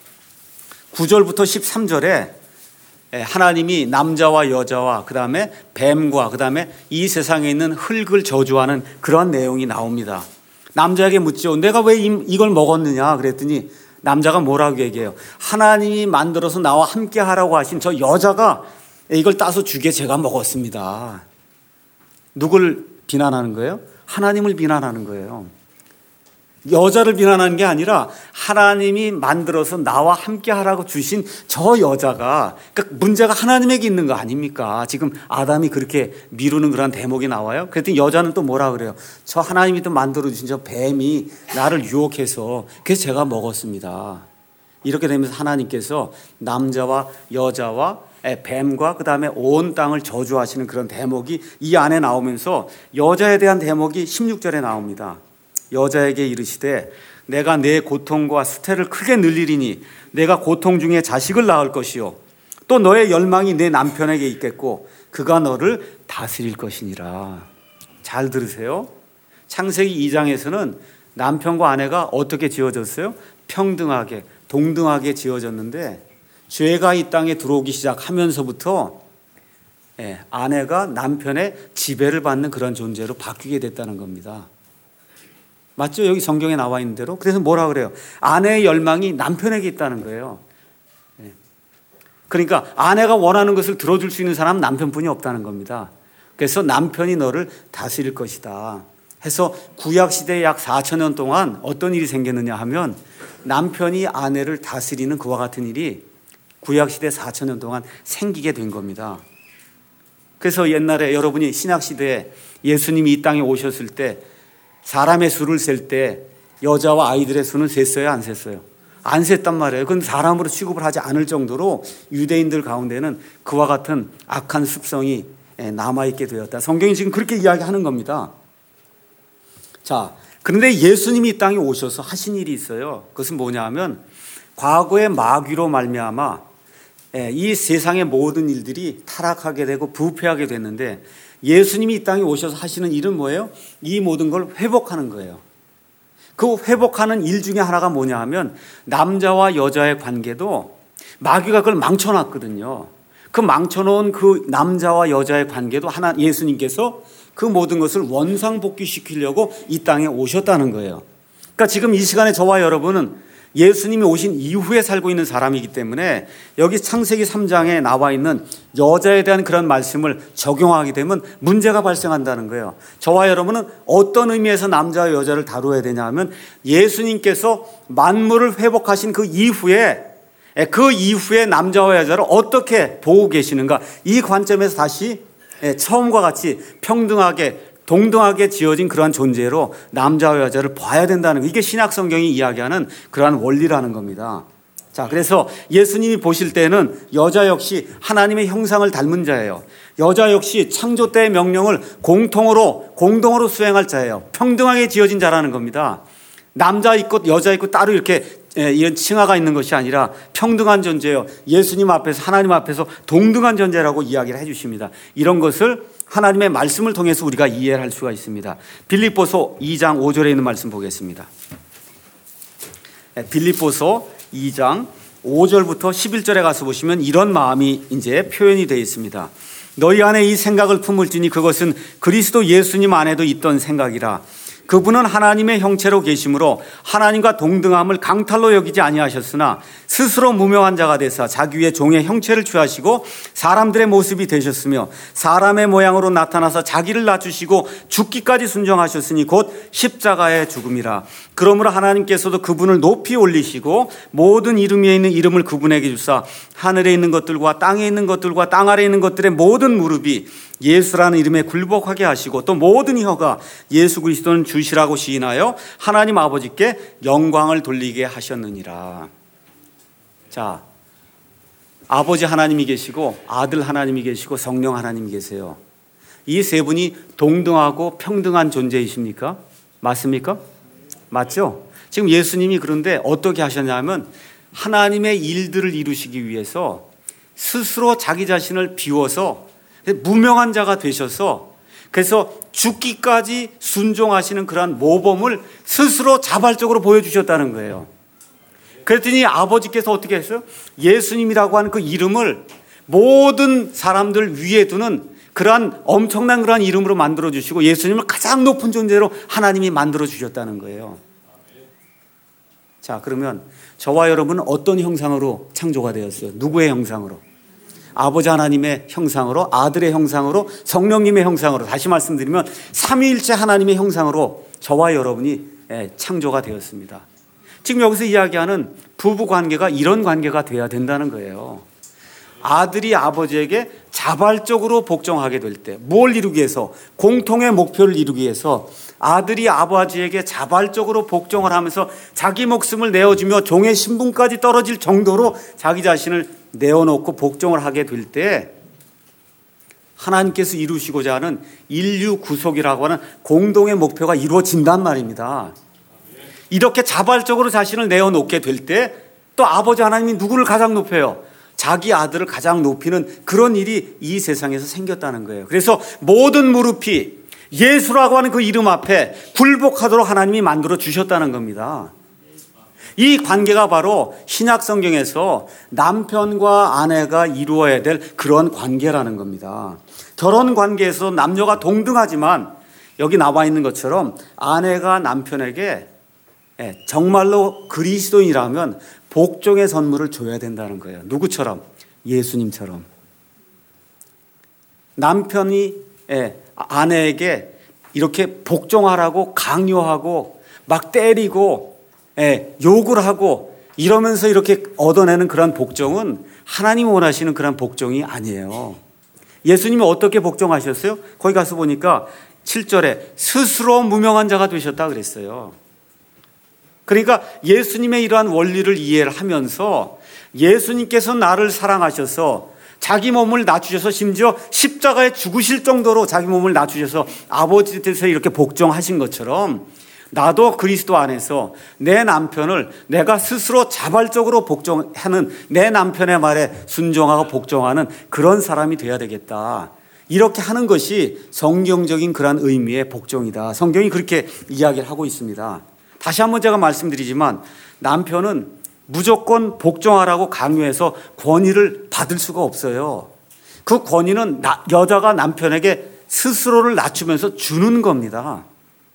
9절부터 13절에 하나님이 남자와 여자와 그 다음에 뱀과 그 다음에 이 세상에 있는 흙을 저주하는 그런 내용이 나옵니다. 남자에게 묻죠. 내가 왜 이걸 먹었느냐 그랬더니 남자가 뭐라고 얘기해요? 하나님이 만들어서 나와 함께 하라고 하신 저 여자가 이걸 따서 주게 제가 먹었습니다. 누굴 비난하는 거예요? 하나님을 비난하는 거예요. 여자를 비난하는 게 아니라 하나님이 만들어서 나와 함께 하라고 주신 저 여자가, 그러니까 문제가 하나님에게 있는 거 아닙니까? 지금 아담이 그렇게 미루는 그런 대목이 나와요. 그랬더니 여자는 또 뭐라 그래요? 저 하나님이 또 만들어 주신 저 뱀이 나를 유혹해서 그래서 제가 먹었습니다. 이렇게 되면서 하나님께서 남자와 여자와 뱀과 그 다음에 온 땅을 저주하시는 그런 대목이 이 안에 나오면서 여자에 대한 대목이 16절에 나옵니다. 여자에게 이르시되 내가 내 고통과 수태를 크게 늘리리니 내가 고통 중에 자식을 낳을 것이요 또 너의 열망이 내 남편에게 있겠고 그가 너를 다스릴 것이니라. 잘 들으세요. 창세기 2장에서는 남편과 아내가 어떻게 지어졌어요? 평등하게 동등하게 지어졌는데 죄가 이 땅에 들어오기 시작하면서부터 아내가 남편의 지배를 받는 그런 존재로 바뀌게 됐다는 겁니다. 맞죠? 여기 성경에 나와 있는 대로. 그래서 뭐라 그래요? 아내의 열망이 남편에게 있다는 거예요. 그러니까 아내가 원하는 것을 들어줄 수 있는 사람은 남편뿐이 없다는 겁니다. 그래서 남편이 너를 다스릴 것이다 해서 구약시대에 약 4,000년 동안 어떤 일이 생겼느냐 하면 남편이 아내를 다스리는 그와 같은 일이 구약시대 4,000년 동안 생기게 된 겁니다. 그래서 옛날에 여러분이 신약시대에 예수님이 이 땅에 오셨을 때 사람의 수를 셀 때 여자와 아이들의 수는 셌어요? 안 셌어요? 안 셌단 말이에요. 그건 사람으로 취급을 하지 않을 정도로 유대인들 가운데는 그와 같은 악한 습성이 남아있게 되었다. 성경이 지금 그렇게 이야기하는 겁니다. 자, 그런데 예수님이 이 땅에 오셔서 하신 일이 있어요. 그것은 뭐냐 하면 과거의 마귀로 말미암아 이 세상의 모든 일들이 타락하게 되고 부패하게 됐는데 예수님이 이 땅에 오셔서 하시는 일은 뭐예요? 이 모든 걸 회복하는 거예요. 그 회복하는 일 중에 하나가 뭐냐 하면 남자와 여자의 관계도 마귀가 그걸 망쳐놨거든요. 그 망쳐놓은 그 남자와 여자의 관계도 예수님께서 그 모든 것을 원상복귀시키려고 이 땅에 오셨다는 거예요. 그러니까 지금 이 시간에 저와 여러분은 예수님이 오신 이후에 살고 있는 사람이기 때문에 여기 창세기 3장에 나와 있는 여자에 대한 그런 말씀을 적용하게 되면 문제가 발생한다는 거예요. 저와 여러분은 어떤 의미에서 남자와 여자를 다루어야 되냐 하면 예수님께서 만물을 회복하신 그 이후에 남자와 여자를 어떻게 보고 계시는가, 이 관점에서 다시 처음과 같이 평등하게 동등하게 지어진 그러한 존재로 남자와 여자를 봐야 된다는 거, 이게 신약 성경이 이야기하는 그러한 원리라는 겁니다. 자, 그래서 예수님이 보실 때는 여자 역시 하나님의 형상을 닮은 자예요. 여자 역시 창조 때의 명령을 공동으로 수행할 자예요. 평등하게 지어진 자라는 겁니다. 남자 있고 여자 있고 따로 이렇게 이런 칭하가 있는 것이 아니라 평등한 존재예요. 예수님 앞에서, 하나님 앞에서 동등한 존재라고 이야기를 해 주십니다. 이런 것을 하나님의 말씀을 통해서 우리가 이해를 할 수가 있습니다. 빌립보서 2장 5절에 있는 말씀 보겠습니다. 빌립보서 2장 5절부터 11절에 가서 보시면 이런 마음이 이제 표현이 되어 있습니다. 너희 안에 이 생각을 품을지니 그것은 그리스도 예수님 안에도 있던 생각이라. 그분은 하나님의 형체로 계심으로 하나님과 동등함을 강탈로 여기지 아니하셨으나 스스로 무명한 자가 되사 자기 위에 종의 형체를 취하시고 사람들의 모습이 되셨으며 사람의 모양으로 나타나서 자기를 낮추시고 죽기까지 순종하셨으니 곧 십자가의 죽음이라. 그러므로 하나님께서도 그분을 높이 올리시고 모든 이름 위에 있는 이름을 그분에게 주사 하늘에 있는 것들과 땅에 있는 것들과 땅 아래에 있는 것들의 모든 무릎이 예수라는 이름에 굴복하게 하시고 또 모든 혀가 예수 그리스도는 주시라고 시인하여 하나님 아버지께 영광을 돌리게 하셨느니라. 자, 아버지 하나님이 계시고 아들 하나님이 계시고 성령 하나님이 계세요. 이 세 분이 동등하고 평등한 존재이십니까? 맞습니까? 맞죠? 지금 예수님이 그런데 어떻게 하셨냐면 하나님의 일들을 이루시기 위해서 스스로 자기 자신을 비워서 무명한 자가 되셔서 그래서 죽기까지 순종하시는 그러한 모범을 스스로 자발적으로 보여주셨다는 거예요. 그랬더니 아버지께서 어떻게 했어요? 예수님이라고 하는 그 이름을 모든 사람들 위에 두는 그러한 엄청난 그러한 이름으로 만들어주시고 예수님을 가장 높은 존재로 하나님이 만들어주셨다는 거예요. 자, 그러면 저와 여러분은 어떤 형상으로 창조가 되었어요? 누구의 형상으로? 아버지 하나님의 형상으로, 아들의 형상으로, 성령님의 형상으로, 다시 말씀드리면 삼위일체 하나님의 형상으로 저와 여러분이 창조가 되었습니다. 지금 여기서 이야기하는 부부 관계가 이런 관계가 돼야 된다는 거예요. 아들이 아버지에게 자발적으로 복종하게 될 때, 뭘 이루기 위해서? 공통의 목표를 이루기 위해서 아들이 아버지에게 자발적으로 복종을 하면서 자기 목숨을 내어주며 종의 신분까지 떨어질 정도로 자기 자신을 내어놓고 복종을 하게 될 때 하나님께서 이루시고자 하는 인류 구속이라고 하는 공동의 목표가 이루어진단 말입니다. 이렇게 자발적으로 자신을 내어놓게 될 때 또 아버지 하나님이 누구를 가장 높여요? 자기 아들을 가장 높이는 그런 일이 이 세상에서 생겼다는 거예요. 그래서 모든 무릎이 예수라고 하는 그 이름 앞에 굴복하도록 하나님이 만들어 주셨다는 겁니다. 이 관계가 바로 신약 성경에서 남편과 아내가 이루어야 될 그런 관계라는 겁니다. 결혼 관계에서 남녀가 동등하지만 여기 나와 있는 것처럼 아내가 남편에게 정말로 그리스도인이라면 복종의 선물을 줘야 된다는 거예요. 누구처럼? 예수님처럼. 남편이 아내에게 이렇게 복종하라고 강요하고 막 때리고 욕을 하고 이러면서 이렇게 얻어내는 그런 복종은 하나님이 원하시는 그런 복종이 아니에요. 예수님이 어떻게 복종하셨어요? 거기 가서 보니까 7절에 스스로 무명한 자가 되셨다 그랬어요. 그러니까 예수님의 이러한 원리를 이해를 하면서 예수님께서 나를 사랑하셔서 자기 몸을 낮추셔서 심지어 십자가에 죽으실 정도로 자기 몸을 낮추셔서 아버지 뜻에 이렇게 복종하신 것처럼 나도 그리스도 안에서 내 남편을 내가 스스로 자발적으로 복종하는, 내 남편의 말에 순종하고 복종하는 그런 사람이 되어야 되겠다. 이렇게 하는 것이 성경적인 그런 의미의 복종이다. 성경이 그렇게 이야기를 하고 있습니다. 다시 한번 제가 말씀드리지만 남편은 무조건 복종하라고 강요해서 권위를 받을 수가 없어요. 그 권위는 여자가 남편에게 스스로를 낮추면서 주는 겁니다.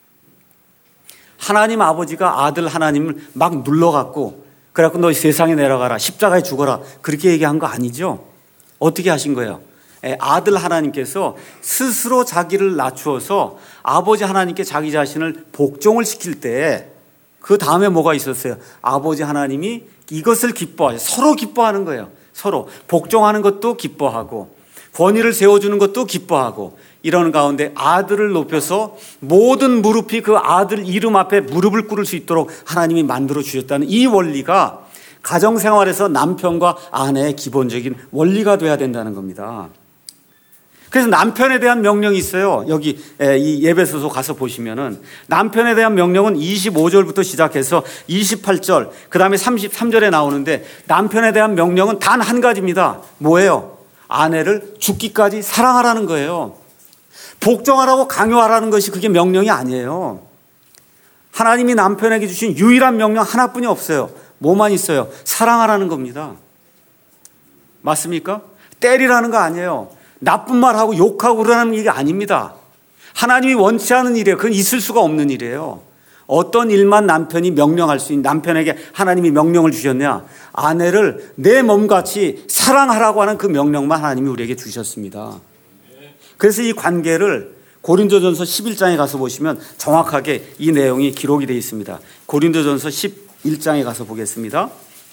하나님 아버지가 아들 하나님을 막 눌러갖고 그래갖고 너 세상에 내려가라, 십자가에 죽어라, 그렇게 얘기한 거 아니죠. 어떻게 하신 거예요? 아들 하나님께서 스스로 자기를 낮추어서 아버지 하나님께 자기 자신을 복종을 시킬 때 그 다음에 뭐가 있었어요? 아버지 하나님이 이것을 기뻐하셔. 서로 기뻐하는 거예요. 서로 복종하는 것도 기뻐하고 권위를 세워주는 것도 기뻐하고, 이런 가운데 아들을 높여서 모든 무릎이 그 아들 이름 앞에 무릎을 꿇을 수 있도록 하나님이 만들어 주셨다는 이 원리가 가정생활에서 남편과 아내의 기본적인 원리가 돼야 된다는 겁니다. 그래서 남편에 대한 명령이 있어요. 여기 이 예배소서 가서 보시면은 남편에 대한 명령은 25절부터 시작해서 28절, 그 다음에 33절에 나오는데 남편에 대한 명령은 단 한 가지입니다. 뭐예요? 아내를 죽기까지 사랑하라는 거예요. 복종하라고 강요하라는 것이 그게 명령이 아니에요. 하나님이 남편에게 주신 유일한 명령 하나뿐이 없어요. 뭐만 있어요? 사랑하라는 겁니다. 맞습니까? 때리라는 거 아니에요. 나쁜 말하고 욕하고 그러는 일이 아닙니다. 하나님이 원치 않은 일이에요. 그건 있을 수가 없는 일이에요. 어떤 일만 남편이 명령할 수 있는, 남편에게 하나님이 명령을 주셨냐? 아내를 내 몸같이 사랑하라고 하는 그 명령만 하나님이 우리에게 주셨습니다. 그래서 이 관계를 고린도전서 11장에 가서 보시면 정확하게 이 내용이 기록이 되어 있습니다. 고린도전서 11장에 가서 보겠습니다.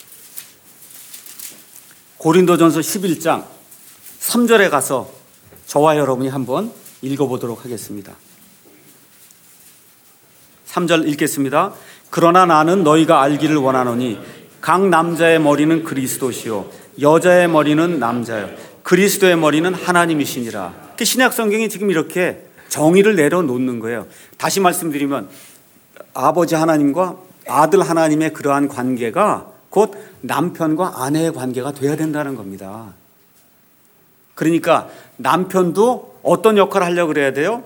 고린도전서 11장 3절에 가서 저와 여러분이 한번 읽어보도록 하겠습니다. 3절 읽겠습니다. 그러나 나는 너희가 알기를 원하노니 각 남자의 머리는 그리스도시요 여자의 머리는 남자요 그리스도의 머리는 하나님이시니라. 신약 성경이 지금 이렇게 정의를 내려놓는 거예요. 다시 말씀드리면 아버지 하나님과 아들 하나님의 그러한 관계가 곧 남편과 아내의 관계가 돼야 된다는 겁니다. 그러니까 남편도 어떤 역할을 하려고 그래야 돼요?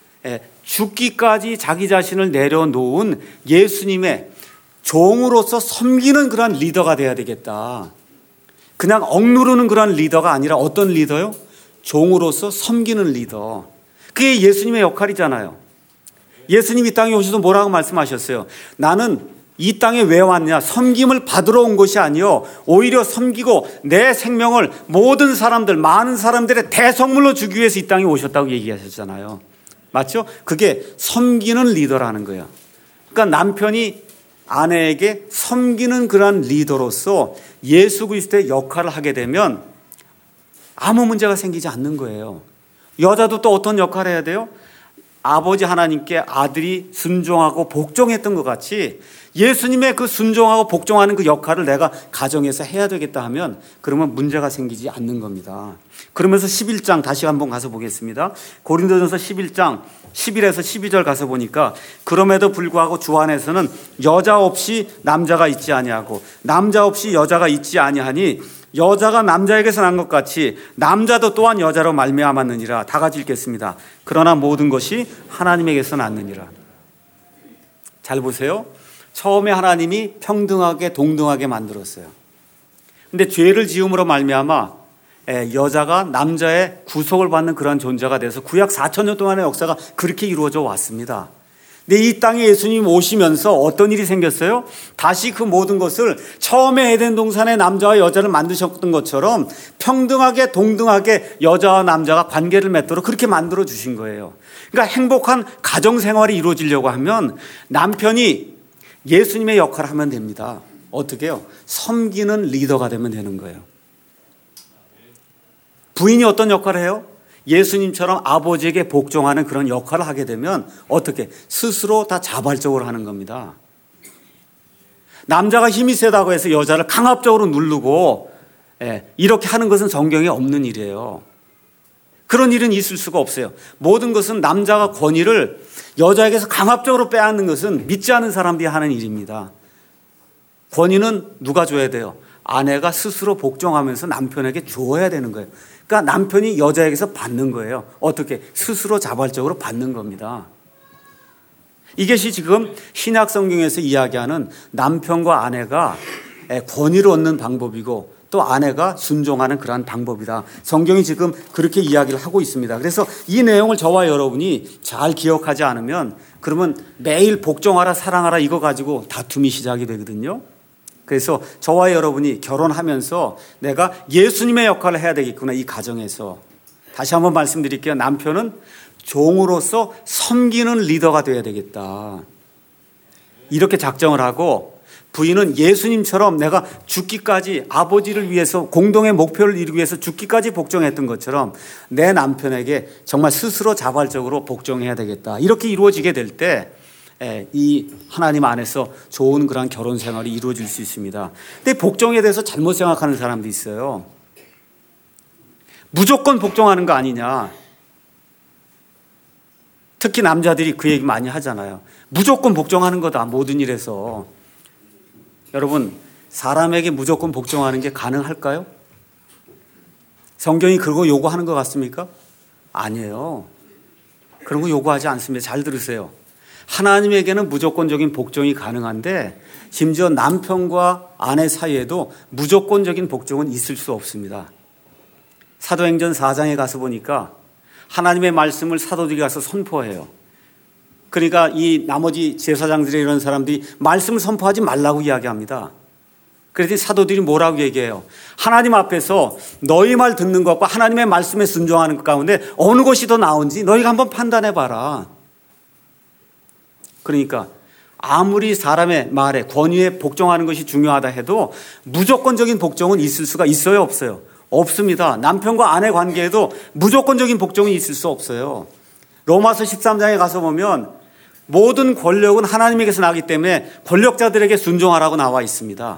죽기까지 자기 자신을 내려놓은 예수님의 종으로서 섬기는 그런 리더가 돼야 되겠다. 그냥 억누르는 그런 리더가 아니라 어떤 리더요? 종으로서 섬기는 리더. 그게 예수님의 역할이잖아요. 예수님이 이 땅에 오셔서 뭐라고 말씀하셨어요? 나는 이 땅에 왜 왔냐? 섬김을 받으러 온 것이 아니요 오히려 섬기고 내 생명을 모든 사람들, 많은 사람들의 대성물로 주기 위해서 이 땅에 오셨다고 얘기하셨잖아요. 맞죠? 그게 섬기는 리더라는 거예요. 그러니까 남편이 아내에게 섬기는 그런 리더로서 예수 그리스도의 역할을 하게 되면 아무 문제가 생기지 않는 거예요. 여자도 또 어떤 역할을 해야 돼요? 아버지 하나님께 아들이 순종하고 복종했던 것 같이 예수님의 그 순종하고 복종하는 그 역할을 내가 가정에서 해야 되겠다 하면 그러면 문제가 생기지 않는 겁니다. 그러면서 11장 다시 한번 가서 보겠습니다. 고린도전서 11장 11에서 12절 가서 보니까 그럼에도 불구하고 주 안에서는 여자 없이 남자가 있지 아니하고 남자 없이 여자가 있지 아니하니 여자가 남자에게서 난 것 같이 남자도 또한 여자로 말미암았느니라. 다 같이 읽겠습니다. 그러나 모든 것이 하나님에게서 났느니라. 잘 보세요. 처음에 하나님이 평등하게 동등하게 만들었어요. 근데 죄를 지음으로 말미암아 여자가 남자의 구속을 받는 그런 존재가 돼서 구약 4,000년 동안의 역사가 그렇게 이루어져 왔습니다. 근데 이 땅에 예수님 오시면서 어떤 일이 생겼어요? 다시 그 모든 것을 처음에 에덴 동산에 남자와 여자를 만드셨던 것처럼 평등하게 동등하게 여자와 남자가 관계를 맺도록 그렇게 만들어 주신 거예요. 그러니까 행복한 가정 생활이 이루어지려고 하면 남편이 예수님의 역할을 하면 됩니다. 어떻게 해요? 섬기는 리더가 되면 되는 거예요. 부인이 어떤 역할을 해요? 예수님처럼 아버지에게 복종하는 그런 역할을 하게 되면 어떻게? 스스로 다 자발적으로 하는 겁니다. 남자가 힘이 세다고 해서 여자를 강압적으로 누르고 이렇게 하는 것은 성경에 없는 일이에요. 그런 일은 있을 수가 없어요. 모든 것은 남자가 권위를 여자에게서 강압적으로 빼앗는 것은 믿지 않은 사람들이 하는 일입니다. 권위는 누가 줘야 돼요? 아내가 스스로 복종하면서 남편에게 주어야 되는 거예요. 그러니까 남편이 여자에게서 받는 거예요. 어떻게? 스스로 자발적으로 받는 겁니다. 이것이 지금 신약 성경에서 이야기하는 남편과 아내가 권위를 얻는 방법이고 또 아내가 순종하는 그러한 방법이다. 성경이 지금 그렇게 이야기를 하고 있습니다. 그래서 이 내용을 저와 여러분이 잘 기억하지 않으면 그러면 매일 복종하라 사랑하라 이거 가지고 다툼이 시작이 되거든요. 그래서 저와 여러분이 결혼하면서 내가 예수님의 역할을 해야 되겠구나. 이 가정에서 다시 한번 말씀드릴게요. 남편은 종으로서 섬기는 리더가 되어야 되겠다. 이렇게 작정을 하고 부인은 예수님처럼 내가 죽기까지 아버지를 위해서 공동의 목표를 이루기 위해서 죽기까지 복종했던 것처럼 내 남편에게 정말 스스로 자발적으로 복종해야 되겠다. 이렇게 이루어지게 될 때 이 하나님 안에서 좋은 그런 결혼 생활이 이루어질 수 있습니다. 근데 복종에 대해서 잘못 생각하는 사람도 있어요. 무조건 복종하는 거 아니냐. 특히 남자들이 그 얘기 많이 하잖아요. 무조건 복종하는 거다. 모든 일에서. 여러분, 사람에게 무조건 복종하는 게 가능할까요? 성경이 그거 요구하는 것 같습니까? 아니에요. 그런 거 요구하지 않습니다. 잘 들으세요. 하나님에게는 무조건적인 복종이 가능한데 심지어 남편과 아내 사이에도 무조건적인 복종은 있을 수 없습니다. 사도행전 4장에 가서 보니까 하나님의 말씀을 사도들이 가서 선포해요. 그러니까 이 나머지 제사장들이 이런 사람들이 말씀을 선포하지 말라고 이야기합니다. 그랬더니 사도들이 뭐라고 얘기해요? 하나님 앞에서 너희 말 듣는 것과 하나님의 말씀에 순종하는 것 가운데 어느 것이 더 나은지 너희가 한번 판단해 봐라. 그러니까 아무리 사람의 말에 권위에 복종하는 것이 중요하다 해도 무조건적인 복종은 있을 수가 있어요, 없어요? 없습니다. 남편과 아내 관계에도 무조건적인 복종이 있을 수 없어요. 로마서 13장에 가서 보면 모든 권력은 하나님에게서 나기 때문에 권력자들에게 순종하라고 나와 있습니다.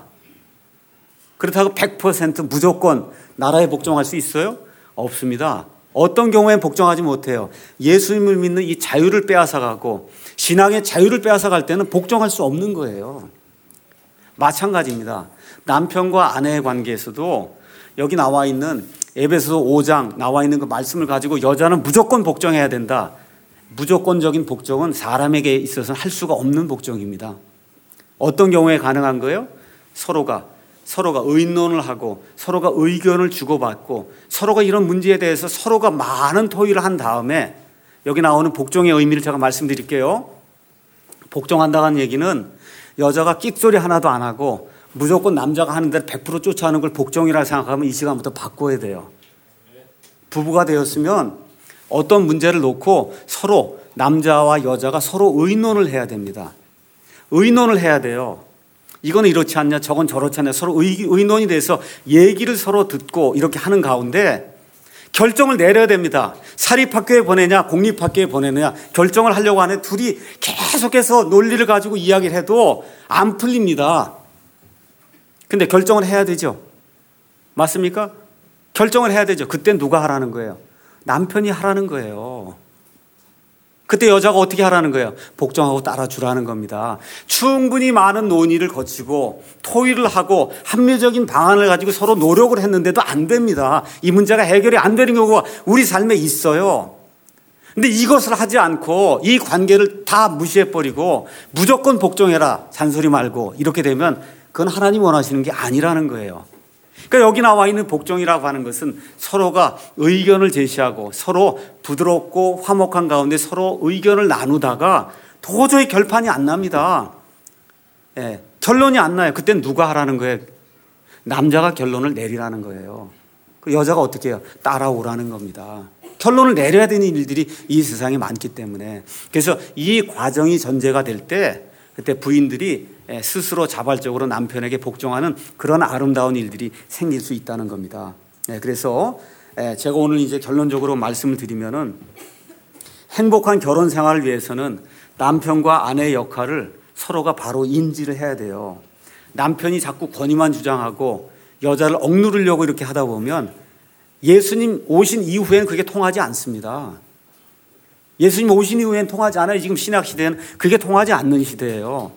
그렇다고 100% 무조건 나라에 복종할 수 있어요? 없습니다. 어떤 경우엔 복종하지 못해요. 예수님을 믿는 이 자유를 빼앗아가고 신앙의 자유를 빼앗아갈 때는 복종할 수 없는 거예요. 마찬가지입니다. 남편과 아내의 관계에서도 여기 나와 있는 에베소서 5장 나와 있는 그 말씀을 가지고 여자는 무조건 복종해야 된다. 무조건적인 복종은 사람에게 있어서는 할 수가 없는 복종입니다. 어떤 경우에 가능한 거예요? 서로가 의논을 하고 서로가 의견을 주고받고 서로가 이런 문제에 대해서 서로가 많은 토의를 한 다음에 여기 나오는 복종의 의미를 제가 말씀드릴게요. 복종한다는 얘기는 여자가 끽소리 하나도 안 하고 무조건 남자가 하는 대로 100% 쫓아가는 걸 복종이라고 생각하면 이 시간부터 바꿔야 돼요. 부부가 되었으면 어떤 문제를 놓고 서로 남자와 여자가 서로 의논을 해야 됩니다. 의논을 해야 돼요. 이건 이렇지 않냐, 저건 저렇지 않냐, 서로 의논이 돼서 얘기를 서로 듣고 이렇게 하는 가운데 결정을 내려야 됩니다. 사립학교에 보내냐 공립학교에 보내느냐 결정을 하려고 하는 둘이 계속해서 논리를 가지고 이야기를 해도 안 풀립니다. 근데 결정을 해야 되죠. 맞습니까? 결정을 해야 되죠. 그때 누가 하라는 거예요? 남편이 하라는 거예요. 그때 여자가 어떻게 하라는 거예요? 복종하고 따라주라는 겁니다. 충분히 많은 논의를 거치고 토의를 하고 합리적인 방안을 가지고 서로 노력을 했는데도 안 됩니다. 이 문제가 해결이 안 되는 경우가 우리 삶에 있어요. 근데 이것을 하지 않고 이 관계를 다 무시해버리고 무조건 복종해라 잔소리 말고 이렇게 되면 그건 하나님 원하시는 게 아니라는 거예요. 그러니까 여기 나와 있는 복종이라고 하는 것은 서로가 의견을 제시하고 서로 부드럽고 화목한 가운데 서로 의견을 나누다가 도저히 결판이 안 납니다. 결론이 안 나요. 그땐 누가 하라는 거예요? 남자가 결론을 내리라는 거예요. 그 여자가 어떻게 해요? 따라오라는 겁니다. 결론을 내려야 되는 일들이 이 세상에 많기 때문에. 그래서 이 과정이 전제가 될 때 그때 부인들이 스스로 자발적으로 남편에게 복종하는 그런 아름다운 일들이 생길 수 있다는 겁니다. 그래서 제가 오늘 이제 결론적으로 말씀을 드리면은 행복한 결혼 생활을 위해서는 남편과 아내의 역할을 서로가 바로 인지를 해야 돼요. 남편이 자꾸 권위만 주장하고 여자를 억누르려고 이렇게 하다 보면 예수님 오신 이후에는 그게 통하지 않습니다. 예수님 오신 이후에는 통하지 않아요. 지금 신약 시대는 그게 통하지 않는 시대예요.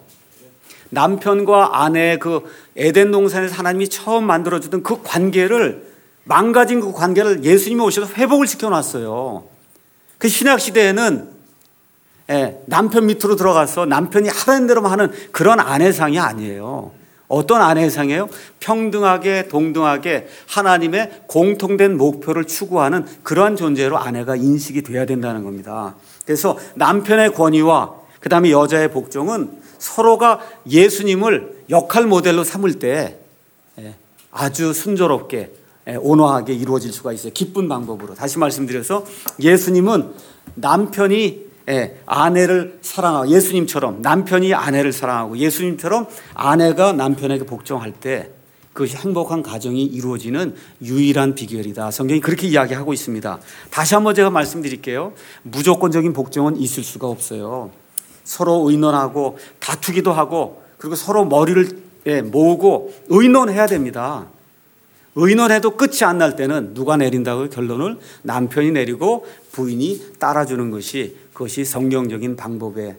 남편과 아내의 그 에덴 동산에서 하나님이 처음 만들어주던 그 관계를 망가진 그 관계를 예수님이 오셔서 회복을 시켜놨어요. 그 신약 시대에는 남편 밑으로 들어가서 남편이 하라는 대로만 하는 그런 아내상이 아니에요. 어떤 아내의 상이에요? 평등하게 동등하게 하나님의 공통된 목표를 추구하는 그러한 존재로 아내가 인식이 돼야 된다는 겁니다. 그래서 남편의 권위와 그다음에 여자의 복종은 서로가 예수님을 역할 모델로 삼을 때 아주 순조롭게 온화하게 이루어질 수가 있어요. 기쁜 방법으로. 다시 말씀드려서 예수님은 남편이 아내를 사랑하고 예수님처럼 남편이 아내를 사랑하고 예수님처럼 아내가 남편에게 복종할 때 그것이 행복한 가정이 이루어지는 유일한 비결이다. 성경이 그렇게 이야기하고 있습니다. 다시 한번 제가 말씀드릴게요. 무조건적인 복종은 있을 수가 없어요. 서로 의논하고 다투기도 하고 그리고 서로 머리를 모으고 의논해야 됩니다. 의논해도 끝이 안 날 때는 누가 내린다고 결론을 남편이 내리고 부인이 따라주는 것이 그것이 성경적인 방법의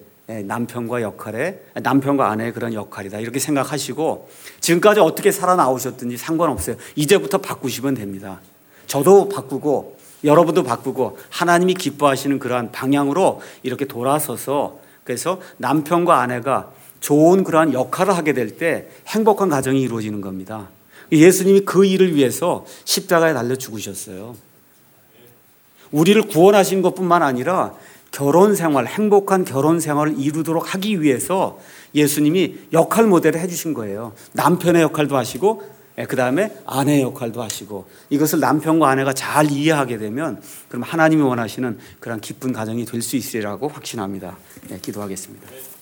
남편과 아내의 그런 역할이다. 이렇게 생각하시고 지금까지 어떻게 살아나오셨든지 상관없어요. 이제부터 바꾸시면 됩니다. 저도 바꾸고 여러분도 바꾸고 하나님이 기뻐하시는 그러한 방향으로 이렇게 돌아서서 그래서 남편과 아내가 좋은 그러한 역할을 하게 될 때 행복한 가정이 이루어지는 겁니다. 예수님이 그 일을 위해서 십자가에 달려 죽으셨어요. 우리를 구원하신 것뿐만 아니라 결혼 생활, 행복한 결혼 생활을 이루도록 하기 위해서 예수님이 역할 모델을 해주신 거예요. 남편의 역할도 하시고 그 다음에 아내의 역할도 하시고 이것을 남편과 아내가 잘 이해하게 되면 그럼 하나님이 원하시는 그런 기쁜 가정이 될 수 있으리라고 확신합니다. 기도하겠습니다.